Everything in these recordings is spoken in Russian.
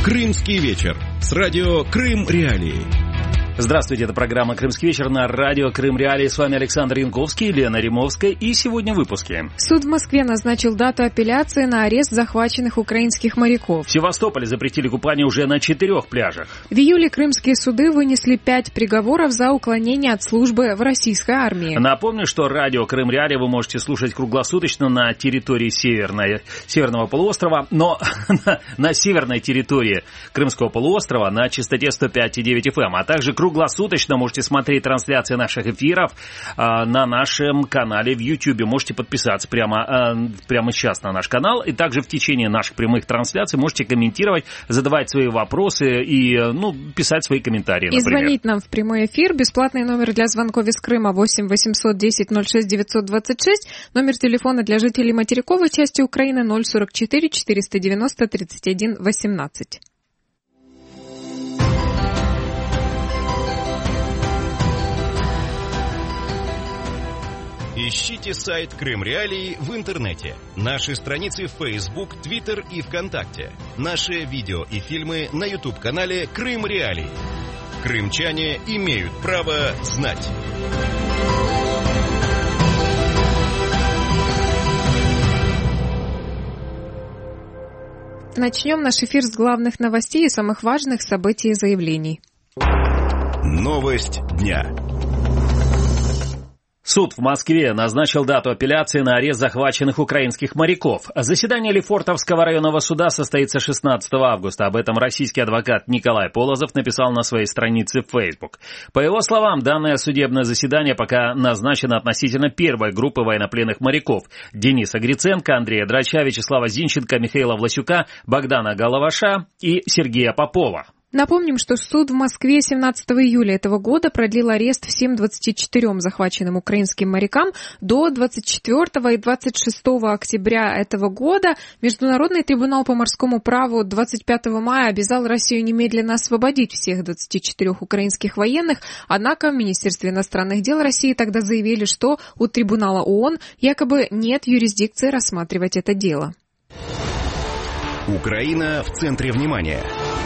«Крымский вечер» с радио «Крым Реалии». Здравствуйте, это программа «Крымский вечер» на радио «Крым Реалии». С вами Александр Янковский, Лена Римовская. И сегодня в выпуске. Суд в Москве назначил дату апелляции на арест захваченных украинских моряков. В Севастополе запретили купание уже на 4 пляжах. В июле крымские суды вынесли 5 приговоров за уклонение от службы в российской армии. Напомню, что радио «Крым Реалии» вы можете слушать круглосуточно на территории Северного полуострова, но на северной территории Крымского полуострова на частоте 105,9 FM, а также круглосуточно можете смотреть трансляции наших эфиров на нашем канале в YouTube. Можете подписаться прямо сейчас на наш канал. И также в течение наших прямых трансляций можете комментировать, задавать свои вопросы и писать свои комментарии, например. И звонить нам в прямой эфир. Бесплатный номер для звонков из Крыма 8 800 10 06 926. Номер телефона для жителей материковой части Украины 044 490 31 18. Ищите сайт «Крым Реалии» в интернете, наши страницы в Facebook, Twitter и ВКонтакте, наши видео и фильмы на YouTube-канале «Крым Реалии». Крымчане имеют право знать. Начнем наш эфир с главных новостей и самых важных событий и заявлений. Новость дня. Суд в Москве назначил дату апелляции на арест захваченных украинских моряков. Заседание Лефортовского районного суда состоится 16 августа. Об этом российский адвокат Николай Полозов написал на своей странице в Facebook. По его словам, данное судебное заседание пока назначено относительно первой группы военнопленных моряков: Дениса Гриценко, Андрея Драча, Вячеслава Зинченко, Михаила Власюка, Богдана Головаша и Сергея Попова. Напомним, что суд в Москве 17 июля этого года продлил арест всем 24 захваченным украинским морякам до 24 и 26 октября этого года. Международный трибунал по морскому праву 25 мая обязал Россию немедленно освободить всех 24 украинских военных, однако в Министерстве иностранных дел России тогда заявили, что у трибунала ООН якобы нет юрисдикции рассматривать это дело. Украина в центре внимания.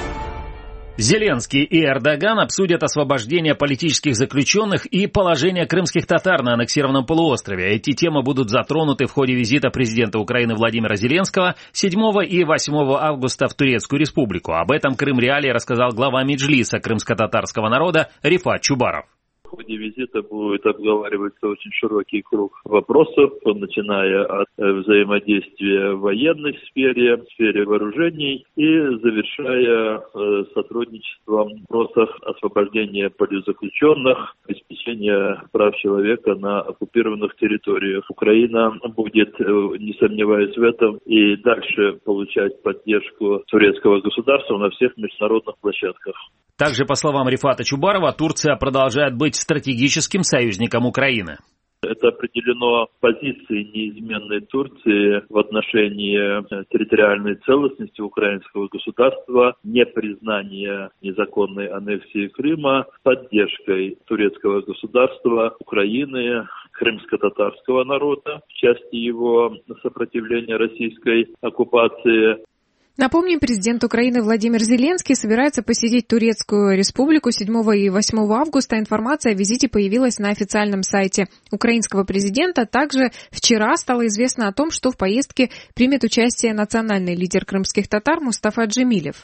Зеленский и Эрдоган обсудят освобождение политических заключенных и положение крымских татар на аннексированном полуострове. Эти темы будут затронуты в ходе визита президента Украины Владимира Зеленского 7 и 8 августа в Турецкую Республику. Об этом Крым Реалии рассказал глава Меджлиса крымско-татарского народа Рифат Чубаров. В ходе визита будет обговариваться очень широкий круг вопросов, начиная от взаимодействия в военной сфере, в сфере вооружений и завершая сотрудничеством в вопросах освобождения политзаключенных, обеспечения прав человека на оккупированных территориях. Украина будет, не сомневаясь в этом, и дальше получать поддержку турецкого государства на всех международных площадках. Также, по словам Рифата Чубарова, Турция продолжает быть стратегическим союзником Украины. Это определено позицией неизменной Турции в отношении территориальной целостности украинского государства, непризнания незаконной аннексии Крыма, поддержкой турецкого государства, Украины, крымско-татарского народа в части его сопротивления российской оккупации. Напомним, президент Украины Владимир Зеленский собирается посетить Турецкую Республику 7 и 8 августа. Информация о визите появилась на официальном сайте украинского президента. Также вчера стало известно о том, что в поездке примет участие национальный лидер крымских татар Мустафа Джемилев.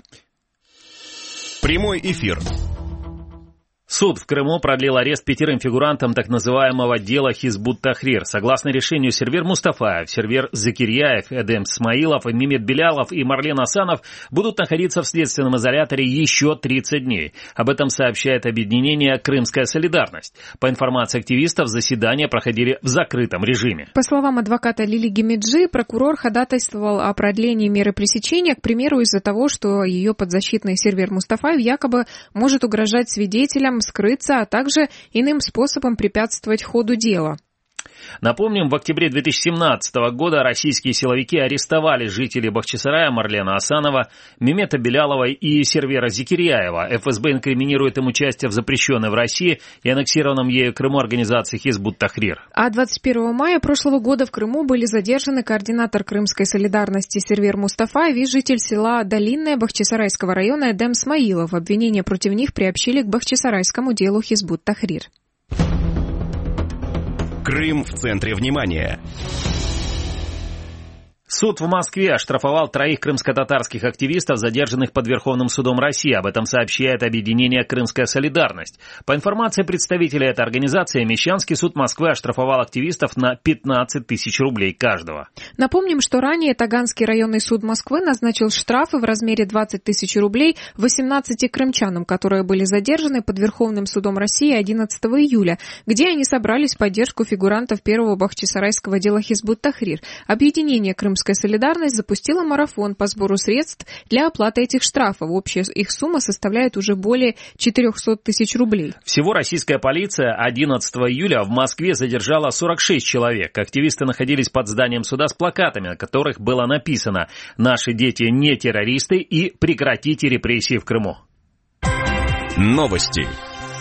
Прямой эфир. Суд в Крыму продлил арест 5 фигурантам так называемого дела Хизбут-Тахрир. Согласно решению, Сервер Мустафаев, Сервер Закирьяев, Эдем Смаилов, Мимет Белялов и Марлен Асанов будут находиться в следственном изоляторе еще 30 дней. Об этом сообщает объединение «Крымская солидарность». По информации активистов, заседания проходили в закрытом режиме. По словам адвоката Лили Гемиджи, прокурор ходатайствовал о продлении меры пресечения, к примеру, из-за того, что ее подзащитный Сервер Мустафаев якобы может угрожать свидетелям, скрыться, а также иным способом препятствовать ходу дела. Напомним, в октябре 2017 года российские силовики арестовали жителей Бахчисарая Марлена Асанова, Мемета Белялова и Сервера Зикирьяева. ФСБ инкриминирует им участие в запрещенной в России и аннексированном ею Крыму организации Хизб ут-Тахрир. А 21 мая прошлого года в Крыму были задержаны координатор крымской солидарности Сервер Мустафаев и житель села Долинное Бахчисарайского района Эдем Смаилов. Обвинения против них приобщили к бахчисарайскому делу Хизб ут-Тахрир. Крым в центре внимания. Суд в Москве оштрафовал 3 крымско-татарских активистов, задержанных под Верховным судом России. Об этом сообщает объединение «Крымская солидарность». По информации представителей этой организации, Мещанский суд Москвы оштрафовал активистов на 15 тысяч рублей каждого. Напомним, что ранее Таганский районный суд Москвы назначил штрафы в размере 20 тысяч рублей 18 крымчанам, которые были задержаны под Верховным судом России 11 июля, где они собрались в поддержку фигурантов первого бахчисарайского дела Хизб ут-Тахрир. Объединение «Крымская солидарность» запустила марафон по сбору средств для оплаты этих штрафов. Общая их сумма составляет уже более 400 тысяч рублей. Всего российская полиция 11 июля в Москве задержала 46 человек. Активисты находились под зданием суда с плакатами, на которых было написано «Наши дети не террористы» и «Прекратите репрессии в Крыму». Новости.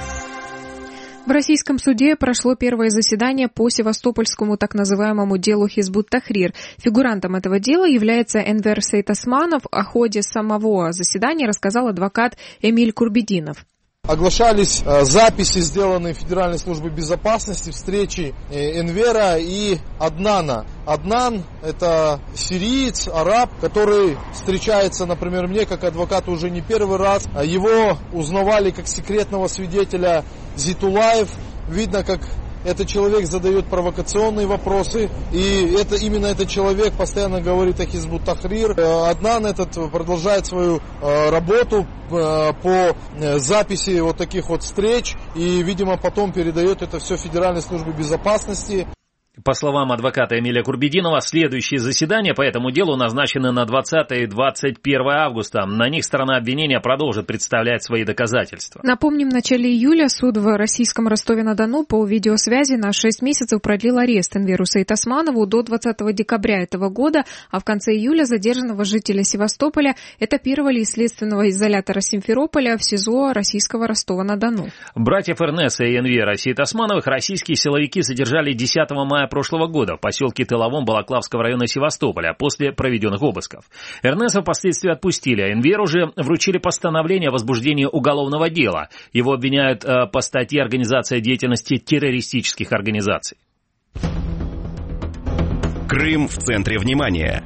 В российском суде прошло первое заседание по севастопольскому так называемому делу Хизб ут-Тахрир. Фигурантом этого дела является Энвер Сейтасманов. О ходе самого заседания рассказал адвокат Эмиль Курбединов. Оглашались записи, сделанные Федеральной службой безопасности, встречи Энвера и Аднана. Аднан – это сириец, араб, который встречается, например, мне как адвокату уже не первый раз. Его узнавали как секретного свидетеля Зитулаев. Видно, как этот человек задает провокационные вопросы, и именно этот человек постоянно говорит о Хизб ут-Тахрир. Аднан этот продолжает свою работу по записи вот таких вот встреч, и, видимо, потом передает это все Федеральной службе безопасности. По словам адвоката Эмиля Курбединова, следующие заседания по этому делу назначены на 20 и 21 августа. На них сторона обвинения продолжит представлять свои доказательства. Напомним, в начале июля суд в российском Ростове-на-Дону по видеосвязи на 6 месяцев продлил арест Энверу Сейтасманову до 20 декабря этого года, а в конце июля задержанного жителя Севастополя этапировали из следственного изолятора Симферополя в СИЗО российского Ростова-на-Дону. Братьев Эрнеса и Энвера Сейтасмановых российские силовики задержали 10 мая прошлого года в поселке Тыловом Балаклавского района Севастополя после проведенных обысков. Эрнеса впоследствии отпустили, а Энверу же вручили постановление о возбуждении уголовного дела. Его обвиняют по статье «Организация деятельности террористических организаций». Крым в центре внимания.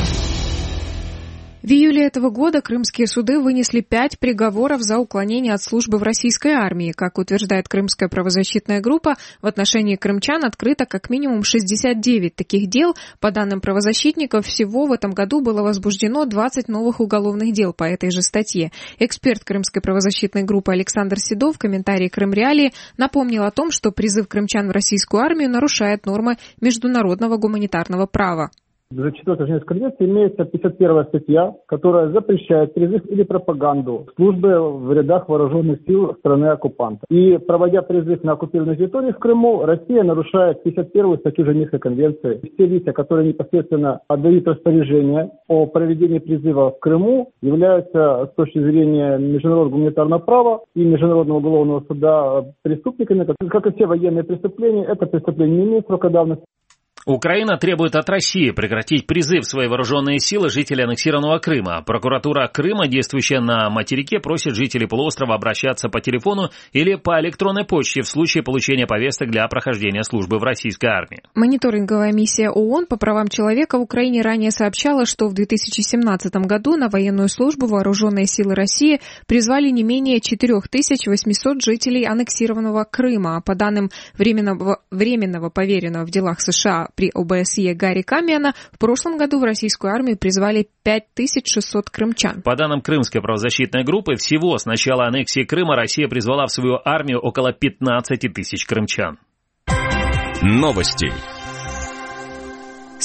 В июле этого года крымские суды вынесли 5 приговоров за уклонение от службы в российской армии. Как утверждает крымская правозащитная группа, в отношении крымчан открыто как минимум 69 таких дел. По данным правозащитников, всего в этом году было возбуждено 20 новых уголовных дел по этой же статье. Эксперт крымской правозащитной группы Александр Седов в комментарии «Крым Реалии» напомнил о том, что призыв крымчан в российскую армию нарушает нормы международного гуманитарного права. В 4-й Женевской конвенции имеется 51-я статья, которая запрещает призыв или пропаганду службы в рядах вооруженных сил страны-оккупанта. И проводя призыв на оккупированной территории в Крыму, Россия нарушает 51-ю статью Женевской конвенции. Все лица, которые непосредственно отдают распоряжение о проведении призыва в Крыму, являются с точки зрения международного гуманитарного права и Международного уголовного суда преступниками. Как и все военные преступления, это преступление не имеет срока давности. Украина требует от России прекратить призыв в свои вооруженные силы жителей аннексированного Крыма. Прокуратура Крыма, действующая на материке, просит жителей полуострова обращаться по телефону или по электронной почте в случае получения повесток для прохождения службы в российской армии. Мониторинговая миссия ООН по правам человека в Украине ранее сообщала, что в 2017 году на военную службу вооруженные силы России призвали не менее 4800 жителей аннексированного Крыма. А по данным временного поверенного в делах США при ОБСЕ Гарри Камиана, в прошлом году в российскую армию призвали 5600 крымчан. По данным крымской правозащитной группы, всего с начала аннексии Крыма Россия призвала в свою армию около 15 тысяч крымчан. Новости. С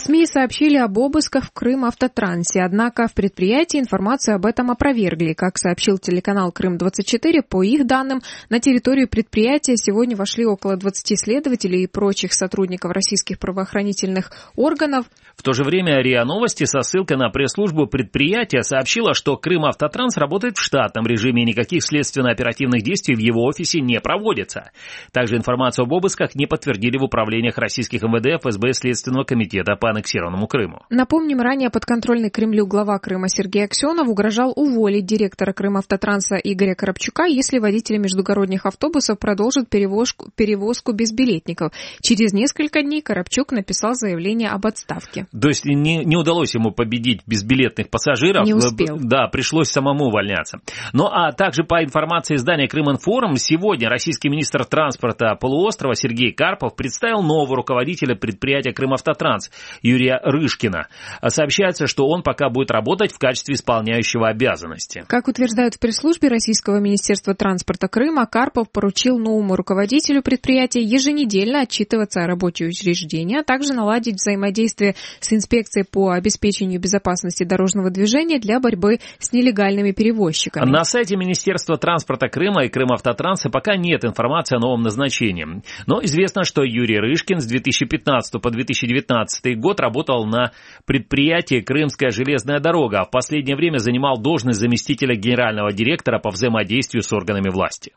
СМИ сообщили об обысках в Крым-Автотрансе, однако в предприятии информацию об этом опровергли. Как сообщил телеканал Крым-24, по их данным, на территорию предприятия сегодня вошли около 20 следователей и прочих сотрудников российских правоохранительных органов. В то же время РИА Новости со ссылкой на пресс-службу предприятия сообщила, что Крым-Автотранс работает в штатном режиме и никаких следственно-оперативных действий в его офисе не проводится. Также информацию об обысках не подтвердили в управлениях российских МВД, ФСБ и Следственного комитета по аннексированному Крыму. Напомним, ранее подконтрольный Кремлю глава Крыма Сергей Аксенов угрожал уволить директора Крым-Автотранса Игоря Коробчука, если водители междугородних автобусов продолжат перевозку безбилетников. Через несколько дней Коробчук написал заявление об отставке. То есть не удалось ему победить безбилетных пассажиров. Не успел. Да, пришлось самому увольняться. Ну а также по информации издания Крым-Информ, сегодня российский министр транспорта полуострова Сергей Карпов представил нового руководителя предприятия Крым-Автотранс Юрия Рышкина. Сообщается, что он пока будет работать в качестве исполняющего обязанности. Как утверждают в пресс-службе Российского министерства транспорта Крыма, Карпов поручил новому руководителю предприятия еженедельно отчитываться о работе учреждения, а также наладить взаимодействие с инспекцией по обеспечению безопасности дорожного движения для борьбы с нелегальными перевозчиками. На сайте Министерства транспорта Крыма и Крым-Автотранса пока нет информации о новом назначении. Но известно, что Юрий Рышкин с 2015 по 2019 год работал на предприятии «Крымская железная дорога», а в последнее время занимал должность заместителя генерального директора по взаимодействию с органами власти.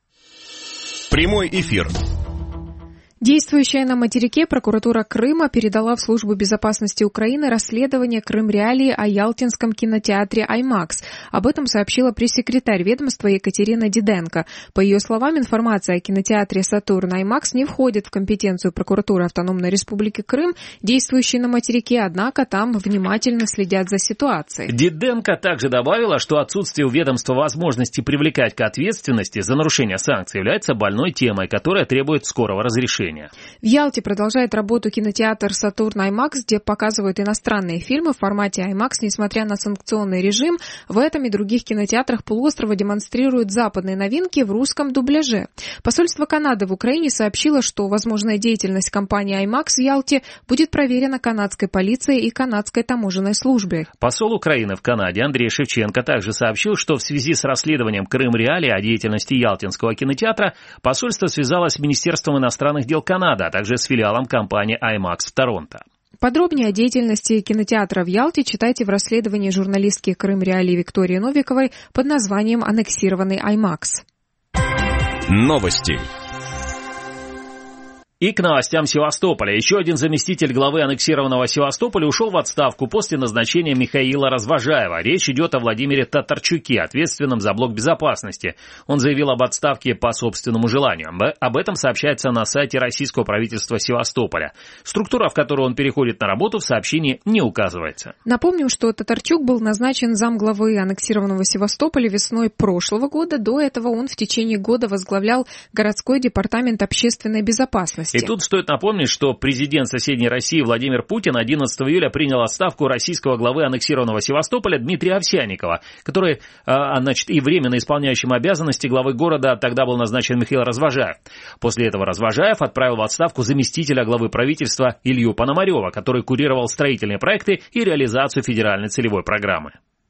Прямой эфир. Действующая на материке прокуратура Крыма передала в Службу безопасности Украины расследование Крым-Реалии о Ялтинском кинотеатре «Аймакс». Об этом сообщила пресс-секретарь ведомства Екатерина Диденко. По ее словам, информация о кинотеатре «Сатурн» «Аймакс» не входит в компетенцию прокуратуры Автономной Республики Крым, действующей на материке, однако там внимательно следят за ситуацией. Диденко также добавила, что отсутствие у ведомства возможности привлекать к ответственности за нарушение санкций является больной темой, которая требует скорого разрешения. В Ялте продолжает работу кинотеатр «Сатурн IMAX», где показывают иностранные фильмы в формате IMAX, несмотря на санкционный режим. В этом и других кинотеатрах полуострова демонстрируют западные новинки в русском дубляже. Посольство Канады в Украине сообщило, что возможная деятельность компании IMAX в Ялте будет проверена канадской полицией и канадской таможенной службой. Посол Украины в Канаде Андрей Шевченко также сообщил, что в связи с расследованием Крым-Реалии о деятельности Ялтинского кинотеатра посольство связалось с Министерством иностранных дел Канады, а также с филиалом компании IMAX в Торонто. Подробнее о деятельности кинотеатра в Ялте читайте в расследовании журналистки Крым-Реалии Виктории Новиковой под названием «Аннексированный IMAX». Новости. И к новостям Севастополя. Еще один заместитель главы аннексированного Севастополя ушел в отставку после назначения Михаила Развожаева. Речь идет о Владимире Татарчуке, ответственном за блок безопасности. Он заявил об отставке по собственному желанию. Об этом сообщается на сайте российского правительства Севастополя. Структура, в которую он переходит на работу, в сообщении не указывается. Напомним, что Татарчук был назначен замглавы аннексированного Севастополя весной прошлого года. До этого он в течение года возглавлял городской департамент общественной безопасности. И тут стоит напомнить, что президент соседней России Владимир Путин 11 июля принял отставку российского главы аннексированного Севастополя Дмитрия Овсянникова, который, и временно исполняющим обязанности главы города тогда был назначен Михаил Развожаев. После этого Развожаев отправил в отставку заместителя главы правительства Илью Пономарева, который курировал строительные проекты и реализацию федеральной целевой программы.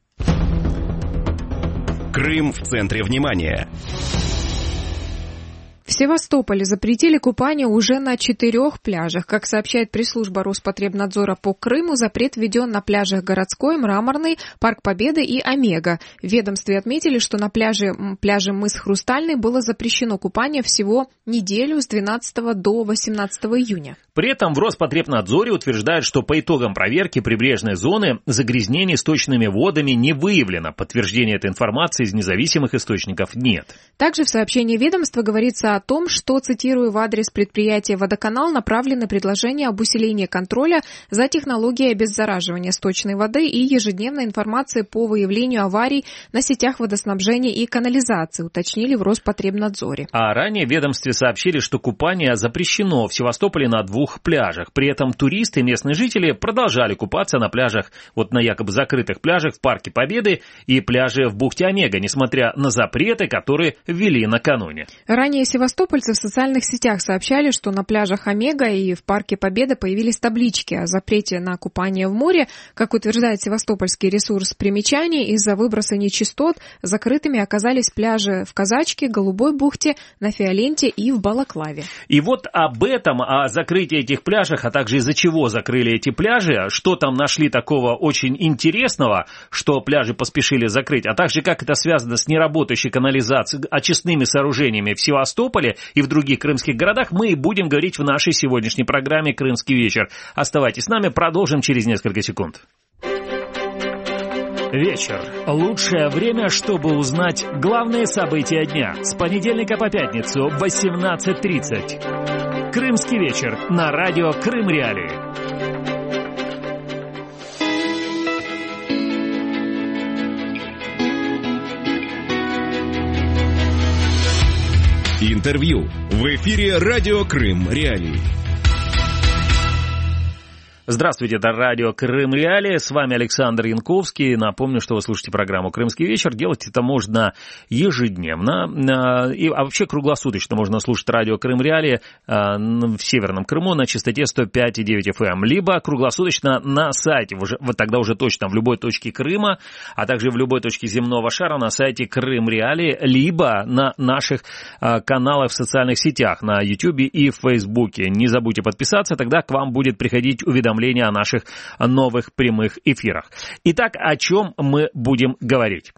Крым в центре внимания. В Севастополе запретили купание уже на 4 пляжах. Как сообщает пресс-служба Роспотребнадзора по Крыму, запрет введен на пляжах Городской, Мраморный, Парк Победы и Омега. В ведомстве отметили, что на пляже мыс Хрустальный было запрещено купание всего неделю с 12 до 18 июня. При этом в Роспотребнадзоре утверждают, что по итогам проверки прибрежной зоны загрязнений сточными водами не выявлено. Подтверждения этой информации из независимых источников нет. Также в сообщении ведомства говорится о том, что, цитирую, в адрес предприятия «Водоканал» направлены предложения об усилении контроля за технологией обеззараживания сточной воды и ежедневной информации по выявлению аварий на сетях водоснабжения и канализации, уточнили в Роспотребнадзоре. А ранее в ведомстве сообщили, что купание запрещено в Севастополе на 2 пляжах. При этом туристы и местные жители продолжали купаться на пляжах, вот на якобы закрытых пляжах в Парке Победы и пляже в бухте Омега, несмотря на запреты, которые ввели накануне. Ранее севастопольцы в социальных сетях сообщали, что на пляжах Омега и в Парке Победы появились таблички о запрете на купание в море. Как утверждает севастопольский ресурс «Примечание», из-за выброса нечистот закрытыми оказались пляжи в Казачке, Голубой бухте, на Фиоленте и в Балаклаве. И вот об этом, о закрытии этих пляжей, а также из-за чего закрыли эти пляжи, что там нашли такого очень интересного, что пляжи поспешили закрыть, а также как это связано с неработающей канализацией, очистными сооружениями в Севастополе и в других крымских городах, мы и будем говорить в нашей сегодняшней программе «Крымский вечер». Оставайтесь с нами, продолжим через несколько секунд. Вечер. Лучшее время, чтобы узнать главные события дня. С понедельника по пятницу в 18:30. Крымский вечер на радио Крым Реалии. Интервью. В эфире радио Крым Реалии. Здравствуйте, это радио Крым Реалии, с вами Александр Янковский. Напомню, что вы слушаете программу «Крымский вечер». Делать это можно ежедневно, а вообще круглосуточно можно слушать радио Крым Реалии в Северном Крыму на частоте 105,9 FM, либо круглосуточно на сайте, вот тогда уже точно в любой точке Крыма, а также в любой точке земного шара на сайте Крым Реалии, либо на наших каналах в социальных сетях, на YouTube и в Facebook. Не забудьте подписаться, тогда к вам будет приходить уведомление о наших новых прямых эфирах. Итак, о чем мы будем говорить?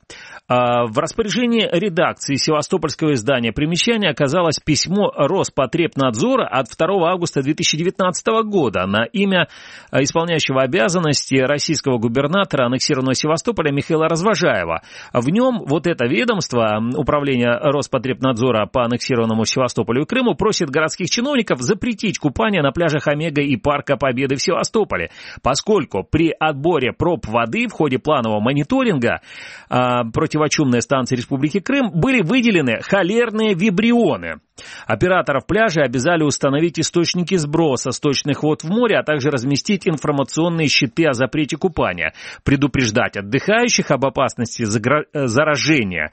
В распоряжении редакции севастопольского издания «Примечание» оказалось письмо Роспотребнадзора от 2 августа 2019 года на имя исполняющего обязанности российского губернатора аннексированного Севастополя Михаила Развожаева. В нем вот это ведомство, управление Роспотребнадзора по аннексированному Севастополю и Крыму, просит городских чиновников запретить купание на пляжах Омега и Парка Победы в Севастополе, поскольку при отборе проб воды в ходе планового мониторинга противочумной станции Республики Крым были выделены холерные вибрионы. Операторов пляжа обязали установить источники сброса сточных вод в море, а также разместить информационные щиты о запрете купания, предупреждать отдыхающих об опасности заражения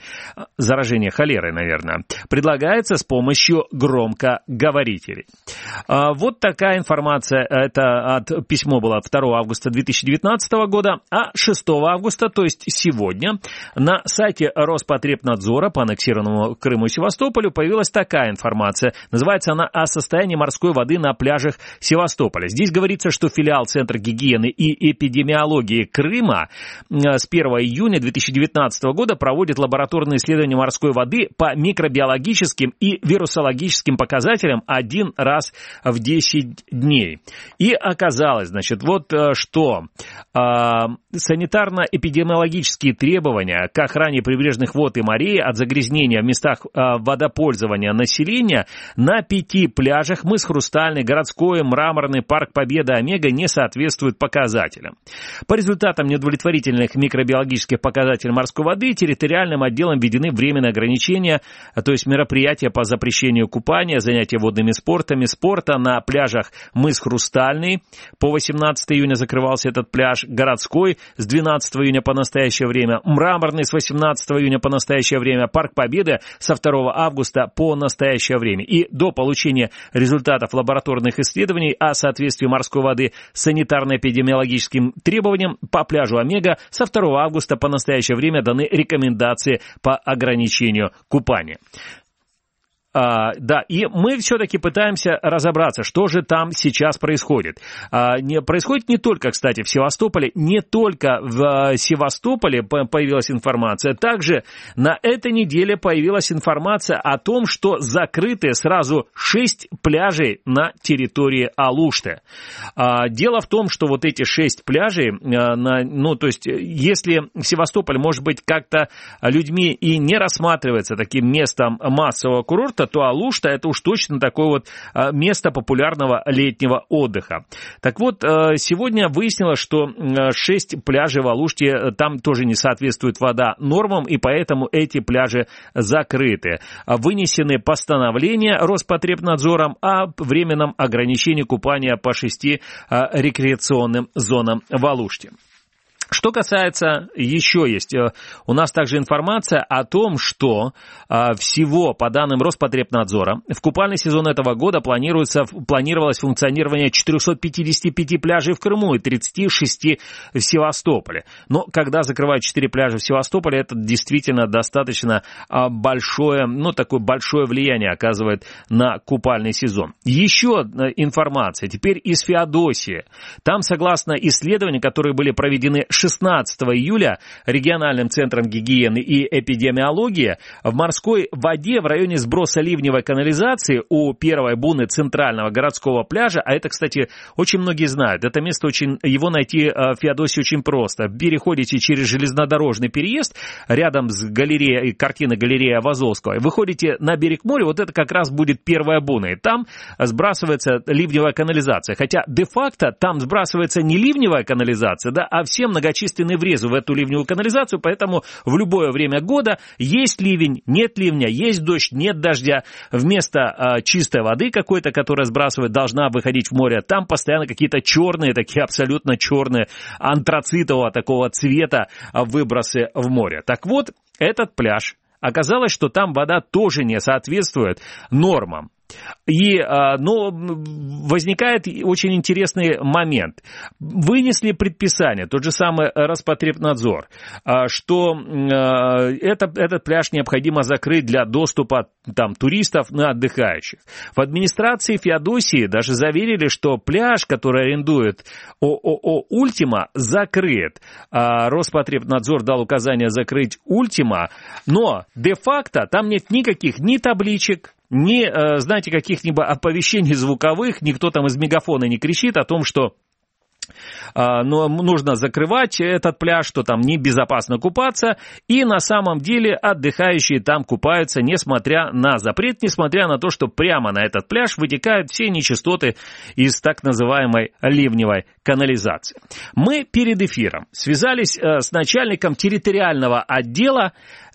холерой, наверное, предлагается с помощью громкоговорителей. Вот такая информация, это письмо было 2 августа 2019 года, а 6 августа, то есть сегодня, на сайте Роспотребнадзора по аннексированному Крыму и Севастополю появилась такая информация. Называется она «О состоянии морской воды на пляжах Севастополя». Здесь говорится, что филиал Центра гигиены и эпидемиологии Крыма с 1 июня 2019 года проводит лабораторные исследования морской воды по микробиологическим и вирусологическим показателям один раз в 10 дней. И оказалось, значит, вот что санитарно-эпидемиологические требования к охране прибрежных вод и морей от загрязнения в местах водопользования населения на 5 пляжах мыс Хрустальный, Городской, Мраморный, Парк Победы, Омега не соответствуют показателям. По результатам неудовлетворительных микробиологических показателей морской воды территориальным отделом введены временные ограничения, то есть мероприятия по запрещению купания, занятия водными спорта на пляжах мыс Хрустальный. По 18 июня закрывался этот пляж, Городской с 12 июня по настоящее время, Мраморный с 18 июня по настоящее время, Парк Победы со 2 августа по настоящее время. И до получения результатов лабораторных исследований о соответствии морской воды санитарно-эпидемиологическим требованиям по пляжу Омега со 2 августа по настоящее время даны рекомендации по ограничению купания. Да, и мы все-таки пытаемся разобраться, что же там сейчас происходит. Происходит не только, кстати, в Севастополе, не только в Севастополе появилась информация, также на этой неделе появилась информация о том, что закрыты сразу 6 пляжей на территории Алушты. Дело в том, что вот эти 6 пляжей, то есть, если Севастополь, может быть, как-то людьми и не рассматривается таким местом массового курорта, Алушта, то Алушта это уж точно такое вот место популярного летнего отдыха. Так вот, сегодня выяснилось, что 6 пляжей в Алуште, там тоже не соответствует вода нормам, и поэтому эти пляжи закрыты. Вынесены постановления Роспотребнадзором о временном ограничении купания по 6 рекреационным зонам в Алуште. Что касается, еще есть у нас также информация о том, что всего, по данным Роспотребнадзора, в купальный сезон этого года планировалось функционирование 455 пляжей в Крыму и 36 в Севастополе. Но когда закрывают 4 пляжа в Севастополе, это действительно достаточно большое, такое большое влияние оказывает на купальный сезон. Еще информация теперь из Феодосии. Там, согласно исследованиям, которые были проведены 16 июля региональным центром гигиены и эпидемиологии, в морской воде в районе сброса ливневой канализации у первой буны центрального городского пляжа, а это, кстати, очень многие знают, это место его найти в Феодосии очень просто. Переходите через железнодорожный переезд рядом с галереей, картиной галереи Айвазовского, выходите на берег моря, вот это как раз будет первая буна, и там сбрасывается ливневая канализация, хотя де-факто там сбрасывается не ливневая канализация, да, а все многочисленные врезы в эту ливневую канализацию, поэтому в любое время года есть ливень, нет ливня, есть дождь, нет дождя, вместо чистой воды какой-то, которая сбрасывает, должна выходить в море, там постоянно какие-то черные, такие абсолютно черные, антрацитового такого цвета выбросы в море. Так вот, этот пляж, оказалось, что там вода тоже не соответствует нормам. Но возникает очень интересный момент. Вынесли предписание, тот же самый Роспотребнадзор, что этот пляж необходимо закрыть для доступа туристов и отдыхающих. В администрации Феодосии даже заверили, что пляж, который арендует ООО «Ультима», закрыт. Роспотребнадзор дал указание закрыть «Ультима», но де-факто там нет никаких ни табличек, ни, знаете, каких-либо оповещений звуковых, никто там из мегафона не кричит о том, что нужно закрывать этот пляж, что там небезопасно купаться, и на самом деле отдыхающие там купаются, несмотря на запрет, несмотря на то, что прямо на этот пляж вытекают все нечистоты из так называемой ливневой канализации. Мы перед эфиром связались с начальником территориального отдела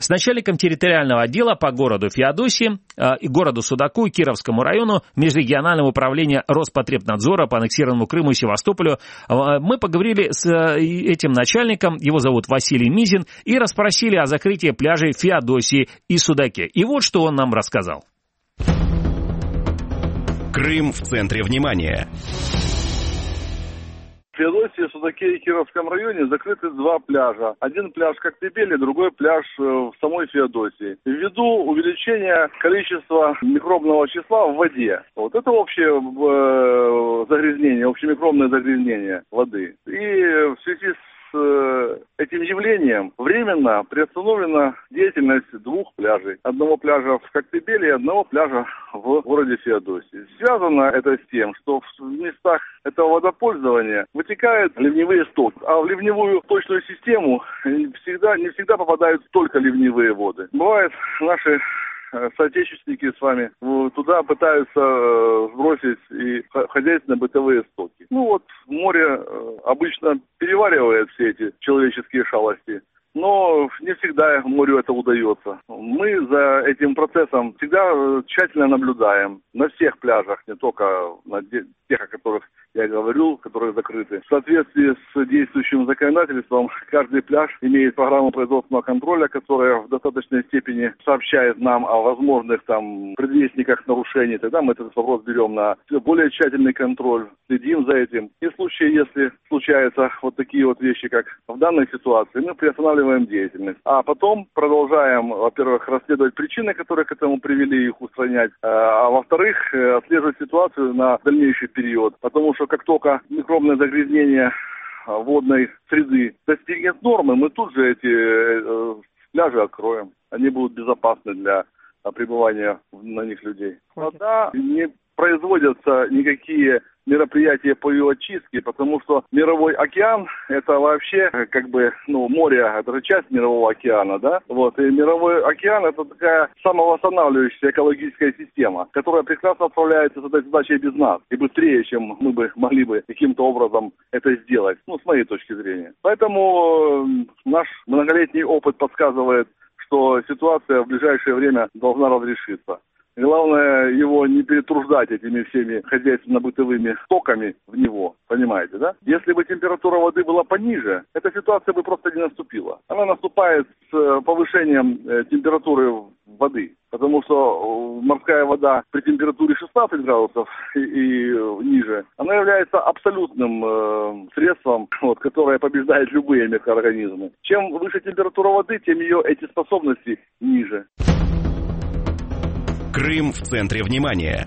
по городу Феодосии, и городу Судаку, и Кировскому району Межрегионального управления Роспотребнадзора по аннексированному Крыму и Севастополю. Мы поговорили с этим начальником, его зовут Василий Мизин, и расспросили о закрытии пляжей Феодосии и Судаке. И вот что он нам рассказал. Крым в центре внимания. В Феодосии, Судаке и Кировском районе закрыты 2 пляжа. Один пляж в Коктебеле, другой пляж в самой Феодосии. Ввиду увеличения количества микробного числа в воде. Вот это общее загрязнение, общемикробное загрязнение воды. И в связи с этим явлением временно приостановлена деятельность 2 пляжей. Одного пляжа в Коктебеле и одного пляжа в городе Феодосии. Связано это с тем, что в местах этого водопользования вытекают ливневые стоки. А в ливневую точную систему не всегда попадают только ливневые воды. Бывает, наши соотечественники с вами туда пытаются сбросить и хозяйственно-бытовые стоки. Море обычно переваривает все эти человеческие шалости, но не всегда морю это удается. Мы за этим процессом всегда тщательно наблюдаем на всех пляжах, не только на тех, о которых я говорю, которые закрыты. В соответствии с действующим законодательством, каждый пляж имеет программу производственного контроля, которая в достаточной степени сообщает нам о возможных предвестниках нарушений. Тогда мы этот вопрос берем на более тщательный контроль, следим за этим. И в случае, если случаются вот такие вот вещи, как в данной ситуации, мы приостанавливаем деятельность. А потом продолжаем, во-первых, расследовать причины, которые к этому привели, их устранять. А во-вторых, отслеживать ситуацию на дальнейший период. Потому что как только микробное загрязнение водной среды достигнет нормы, мы тут же эти пляжи откроем. Они будут безопасны для пребывания на них людей. Вода не производятся никакие мероприятие по ее очистке, потому что мировой океан – это вообще море, это же часть мирового океана, да? Вот, и мировой океан – это такая самовосстанавливающаяся экологическая система, которая прекрасно справляется с этой задачей без нас и быстрее, чем мы бы могли бы каким-то образом это сделать, с моей точки зрения. Поэтому наш многолетний опыт подсказывает, что ситуация в ближайшее время должна разрешиться. Главное его не перетруждать этими всеми хозяйственно-бытовыми стоками в него, понимаете, да? Если бы температура воды была пониже, эта ситуация бы просто не наступила. Она наступает с повышением температуры воды, потому что морская вода при температуре 16 градусов и ниже, она является абсолютным средством, которое побеждает любые микроорганизмы. Чем выше температура воды, тем ее эти способности ниже. Крым в центре внимания.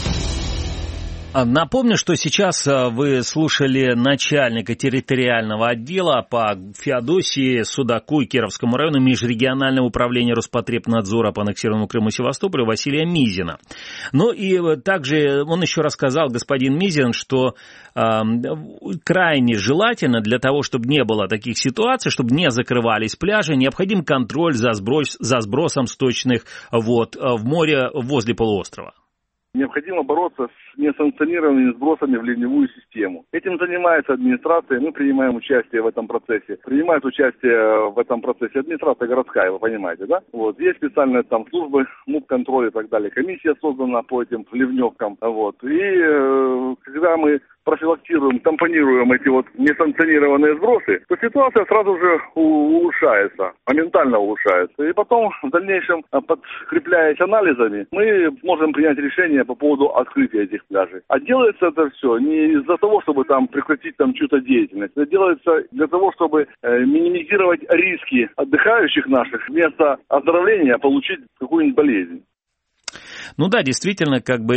Напомню, что сейчас вы слушали начальника территориального отдела по Феодосии, Судаку и Кировскому району Межрегионального управления Роспотребнадзора по аннексированному Крыму и Севастополю Василия Мизина. Ну и также он еще рассказал, господин Мизин, что крайне желательно для того, чтобы не было таких ситуаций, чтобы не закрывались пляжи, необходим контроль за сбросом сточных вод в море возле полуострова. Необходимо бороться с несанкционированными сбросами в ливневую систему. Этим занимается администрация, мы принимаем участие в этом процессе. Принимает участие в этом процессе администрация городская, вы понимаете, да? Вот. Есть специальные там службы, МУП-контроль и так далее. Комиссия создана по этим ливневкам. Вот. И когда мы профилактируем, тампонируем эти несанкционированные сбросы, то ситуация сразу же улучшается, моментально улучшается. И потом, в дальнейшем, подкрепляясь анализами, мы можем принять решение по поводу открытия этих пляжей. А делается это все не из-за того, чтобы прекратить чью-то деятельность. Это делается для того, чтобы минимизировать риски отдыхающих наших, вместо оздоровления получить какую-нибудь болезнь. Ну да, действительно,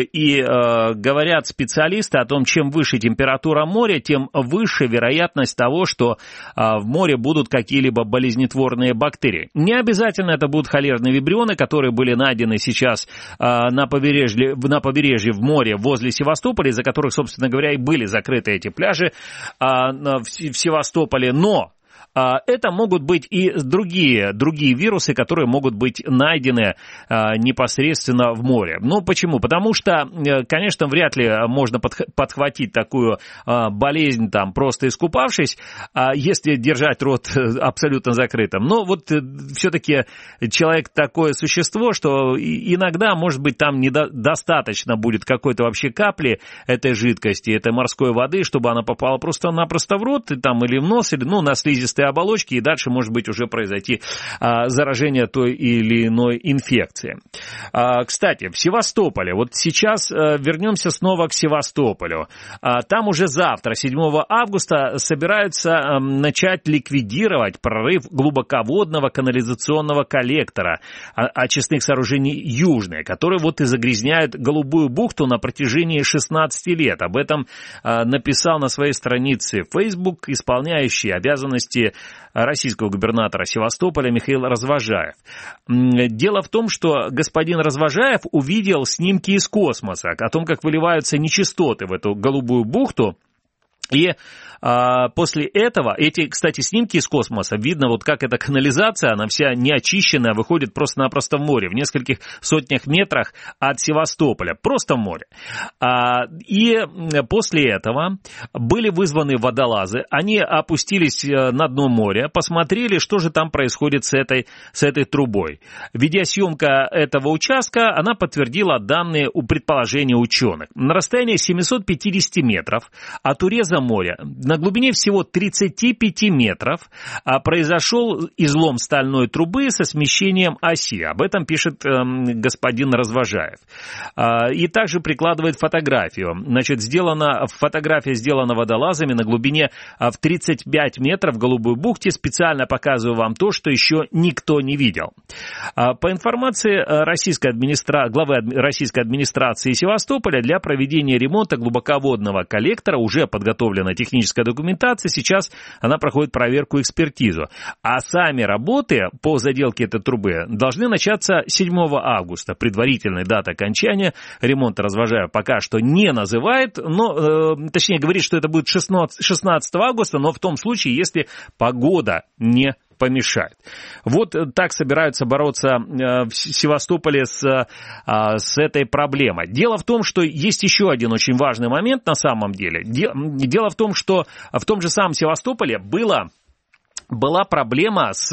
говорят специалисты о том, чем выше температура моря, тем выше вероятность того, что в море будут какие-либо болезнетворные бактерии. Не обязательно это будут холерные вибрионы, которые были найдены сейчас на побережье в море возле Севастополя, из-за которых, собственно говоря, и были закрыты эти пляжи в Севастополе, но это могут быть и другие вирусы, которые могут быть найдены непосредственно в море. Ну, почему? Потому что, конечно, вряд ли можно подхватить такую болезнь, просто искупавшись, если держать рот абсолютно закрытым. Но все-таки человек такое существо, что иногда, может быть, там недостаточно будет какой-то вообще капли этой жидкости, этой морской воды, чтобы она попала просто-напросто в рот, или в нос, или на слизистые оболочки, и дальше может быть уже произойти заражение той или иной инфекции. Кстати, в Севастополе, сейчас вернемся снова к Севастополю. Там уже завтра, 7 августа, собираются начать ликвидировать прорыв глубоководного канализационного коллектора очистных сооружений «Южные», который и загрязняет Голубую бухту на протяжении 16 лет. Об этом написал на своей странице в Facebook исполняющий обязанности российского губернатора Севастополя Михаил Развожаев. Дело в том, что господин Развожаев увидел снимки из космоса о том, как выливаются нечистоты в эту Голубую бухту. И после этого, эти, кстати, снимки из космоса, видно, как эта канализация, она вся неочищенная, выходит просто-напросто в море, в нескольких сотнях метрах от Севастополя, просто в море. И после этого были вызваны водолазы, они опустились на дно моря, посмотрели, что же там происходит с этой трубой. Видеосъемка этого участка, она подтвердила данные предположения ученых. На расстоянии 750 метров от уреза моря, на глубине всего 35 метров, произошел излом стальной трубы со смещением оси. Об этом пишет господин Развожаев. И также прикладывает фотографию. Фотография сделана водолазами на глубине в 35 метров в Голубой бухте. Специально показываю вам то, что еще никто не видел. По информации главы российской администрации Севастополя, для проведения ремонта глубоководного коллектора уже подготовлен подготовлена техническая документация, сейчас она проходит проверку, экспертизу. А сами работы по заделке этой трубы должны начаться 7 августа. Предварительная дата окончания ремонта, развожая, пока что не называет, но, точнее, говорит, что это будет 16 августа, но в том случае, если погода не помешает. Вот так собираются бороться в Севастополе с этой проблемой. Дело в том, что есть еще один очень важный момент на самом деле. Дело в том, что в том же самом Севастополе была проблема с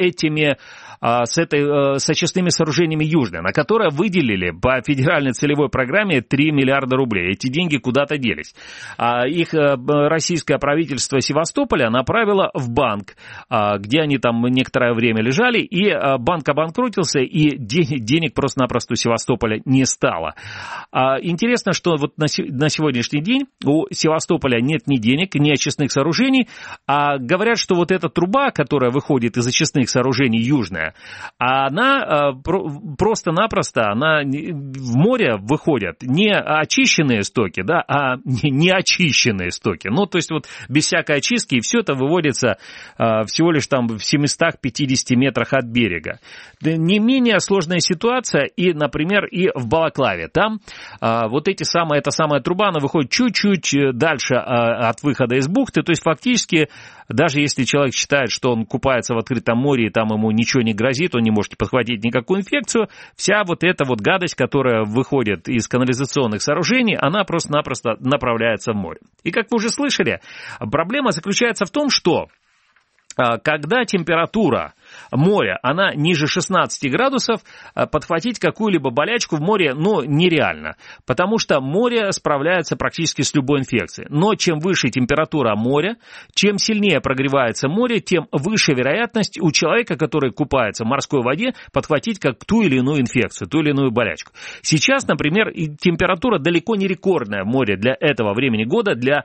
очистными сооружениями Южной, на которые выделили по федеральной целевой программе 3 миллиарда рублей. Эти деньги куда-то делись. Их российское правительство Севастополя направило в банк, где они там некоторое время лежали, и банк обанкротился, и денег просто-напросто у Севастополя не стало. Интересно, что вот на сегодняшний день у Севастополя нет ни денег, ни очистных сооружений, а говорят, что вот эта труба, которая выходит из очистных сооружений Южная, она просто-напросто, она в море выходят не очищенные стоки, да, а не очищенные стоки. Ну, то есть вот без всякой очистки, и все это выводится всего лишь там в 750 метрах от берега. Не менее сложная ситуация и, например, и в Балаклаве. Там вот эта самая труба, она выходит чуть-чуть дальше от выхода из бухты, то есть фактически даже если человек считает, что он купается в открытом море и там ему ничего не грозит, он не может подхватить никакую инфекцию, вся вот эта вот гадость, которая выходит из канализационных сооружений, она просто-напросто направляется в море. И как вы уже слышали, проблема заключается в том, что когда температура моря, она ниже 16 градусов, подхватить какую-либо болячку в море, нереально. Потому что море справляется практически с любой инфекцией. Но чем выше температура моря, чем сильнее прогревается море, тем выше вероятность у человека, который купается в морской воде, подхватить как ту или иную инфекцию, ту или иную болячку. Сейчас, например, температура далеко не рекордная в море для этого времени года, для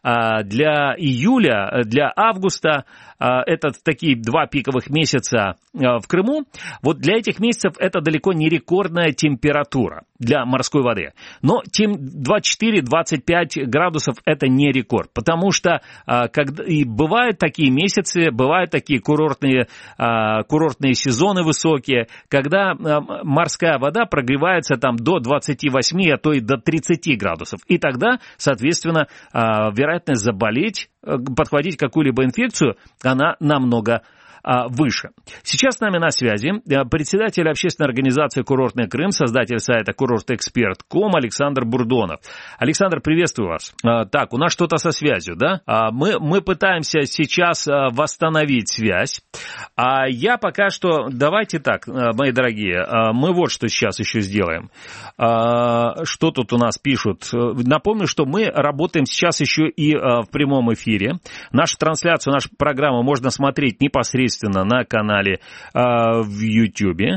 июля, для августа. Это такие 2 пиковых месяца в Крыму. Вот для этих месяцев это далеко не рекордная температура для морской воды. Но 24-25 градусов это не рекорд. Потому что и бывают такие месяцы, бывают такие курортные сезоны высокие, когда морская вода прогревается там до 28, а то и до 30 градусов. И тогда, соответственно, вероятность заболеть, подхватить какую-либо инфекцию, она намного выше. Сейчас с нами на связи председатель общественной организации «Курортный Крым», создатель сайта «Курортэксперт.ком» Александр Бурдонов. Александр, приветствую вас. Так, у нас что-то со связью, да? Мы пытаемся сейчас восстановить связь. А я пока что... Давайте так, мои дорогие, мы вот что сейчас еще сделаем. Что тут у нас пишут? Напомню, что мы работаем сейчас еще и в прямом эфире. Нашу трансляцию, нашу программу можно смотреть непосредственно на канале в YouTube.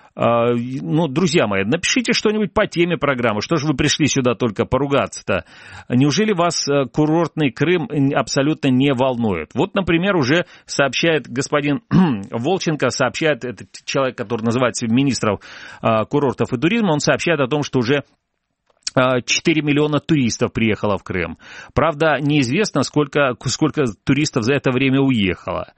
Друзья мои, напишите что-нибудь по теме программы. Что же вы пришли сюда только поругаться-то? Неужели вас курортный Крым абсолютно не волнует? Вот, например, уже сообщает господин Волченко, сообщает этот человек, который называется министром курортов и туризма, он сообщает о том, что уже 4 миллиона туристов приехало в Крым. Правда, неизвестно, сколько туристов за это время уехало.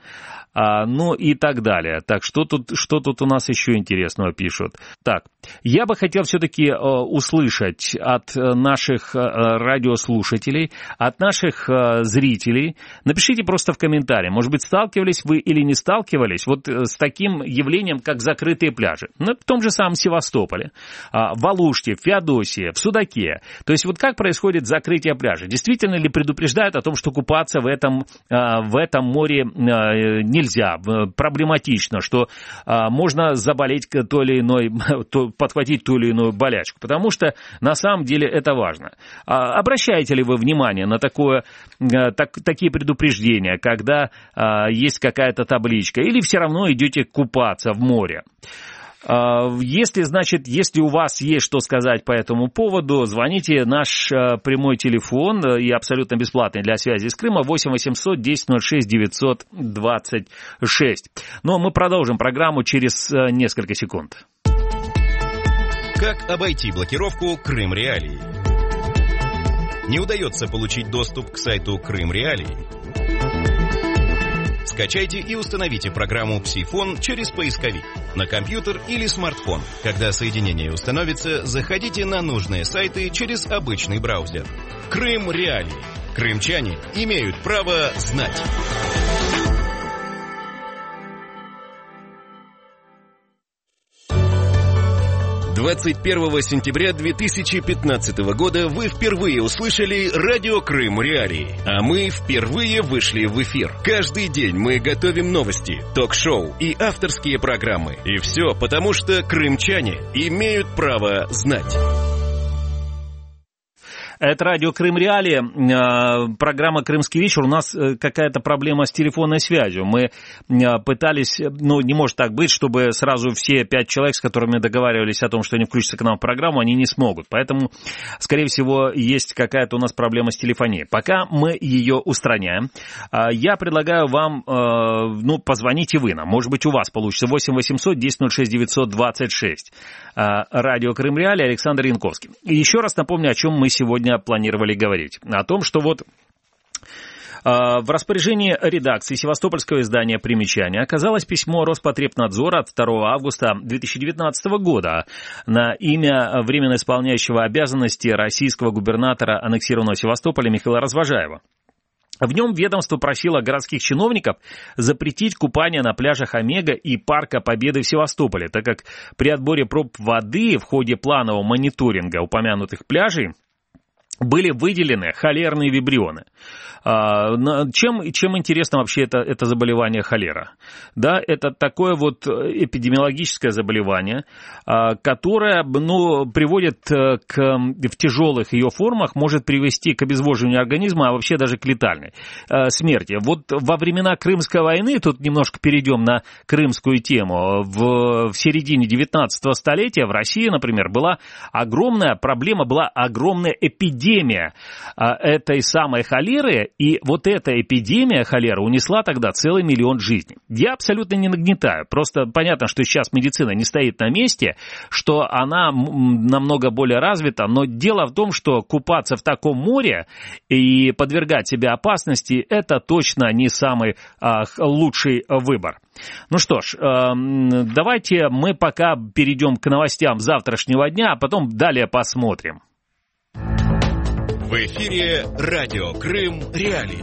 И так далее. Так, что тут у нас еще интересного пишут? Так, я бы хотел все-таки услышать от наших радиослушателей, от наших зрителей. Напишите просто в комментарии. Может быть, сталкивались вы или не сталкивались вот с таким явлением, как закрытые пляжи. В том же самом Севастополе, в Алуште, в Феодосии, в Судаке. То есть вот как происходит закрытие пляжа? Действительно ли предупреждают о том, что купаться в этом море нельзя? Проблематично, что можно заболеть подхватить ту или иную болячку, потому что на самом деле это важно. Обращаете ли вы внимание на такие предупреждения, когда есть какая-то табличка, или все равно идете купаться в море? Если у вас есть что сказать по этому поводу, звоните. Наш прямой телефон и абсолютно бесплатный для связи с Крыма 8 800 10 06 926. Но мы продолжим программу через несколько секунд. Как обойти блокировку Крым Реалии? Не удается получить доступ к сайту Крым Реалии? Скачайте и установите программу «Псифон» через поисковик на компьютер или смартфон. Когда соединение установится, заходите на нужные сайты через обычный браузер. Крым Реалии. Крымчане имеют право знать. 21 сентября 2015 года вы впервые услышали радио Крым Реалии, а мы впервые вышли в эфир. Каждый день мы готовим новости, ток-шоу и авторские программы. И все потому, что крымчане имеют право знать. Это радио Крым Реалии, программа «Крымский вечер». У нас какая-то проблема с телефонной связью. Мы пытались, не может так быть, чтобы сразу все 5 человек, с которыми договаривались о том, что они включатся к нам в программу, они не смогут. Поэтому, скорее всего, есть какая-то у нас проблема с телефонией. Пока мы ее устраняем, я предлагаю вам, позвоните вы нам. Может быть, у вас получится. 8 800 10 06 926. Радио Крым Реалии, Александр Янковский. И еще раз напомню, о чем мы сегодня планировали говорить. О том, что в распоряжении редакции севастопольского издания «Примечание» оказалось письмо Роспотребнадзора от 2 августа 2019 года на имя временно исполняющего обязанности российского губернатора аннексированного Севастополя Михаила Развожаева. В нем ведомство просило городских чиновников запретить купание на пляжах Омега и Парка Победы в Севастополе, так как при отборе проб воды в ходе планового мониторинга упомянутых пляжей были выделены холерные вибрионы. Чем интересно вообще это заболевание холера? Да, это такое эпидемиологическое заболевание, которое, приводит в тяжелых ее формах, может привести к обезвоживанию организма, а вообще даже к летальной смерти. Во времена Крымской войны, тут немножко перейдем на крымскую тему, в середине 19 столетия в России, например, была огромная проблема, была огромная эпидемия этой самой холеры, и эта эпидемия холеры унесла тогда целый миллион жизней. Я абсолютно не нагнетаю, просто понятно, что сейчас медицина не стоит на месте, что она намного более развита, но дело в том, что купаться в таком море и подвергать себя опасности – это точно не самый лучший выбор. Ну что ж, давайте мы пока перейдем к новостям завтрашнего дня, а потом далее посмотрим. В эфире радио Крым Реалии.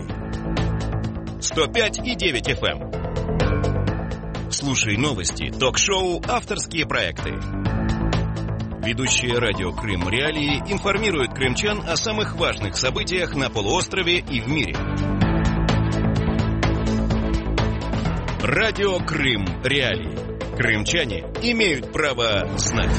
105,9 FM. Слушай новости, ток-шоу, авторские проекты. Ведущие радио Крым Реалии информируют крымчан о самых важных событиях на полуострове и в мире. Радио Крым Реалии. Крымчане имеют право знать.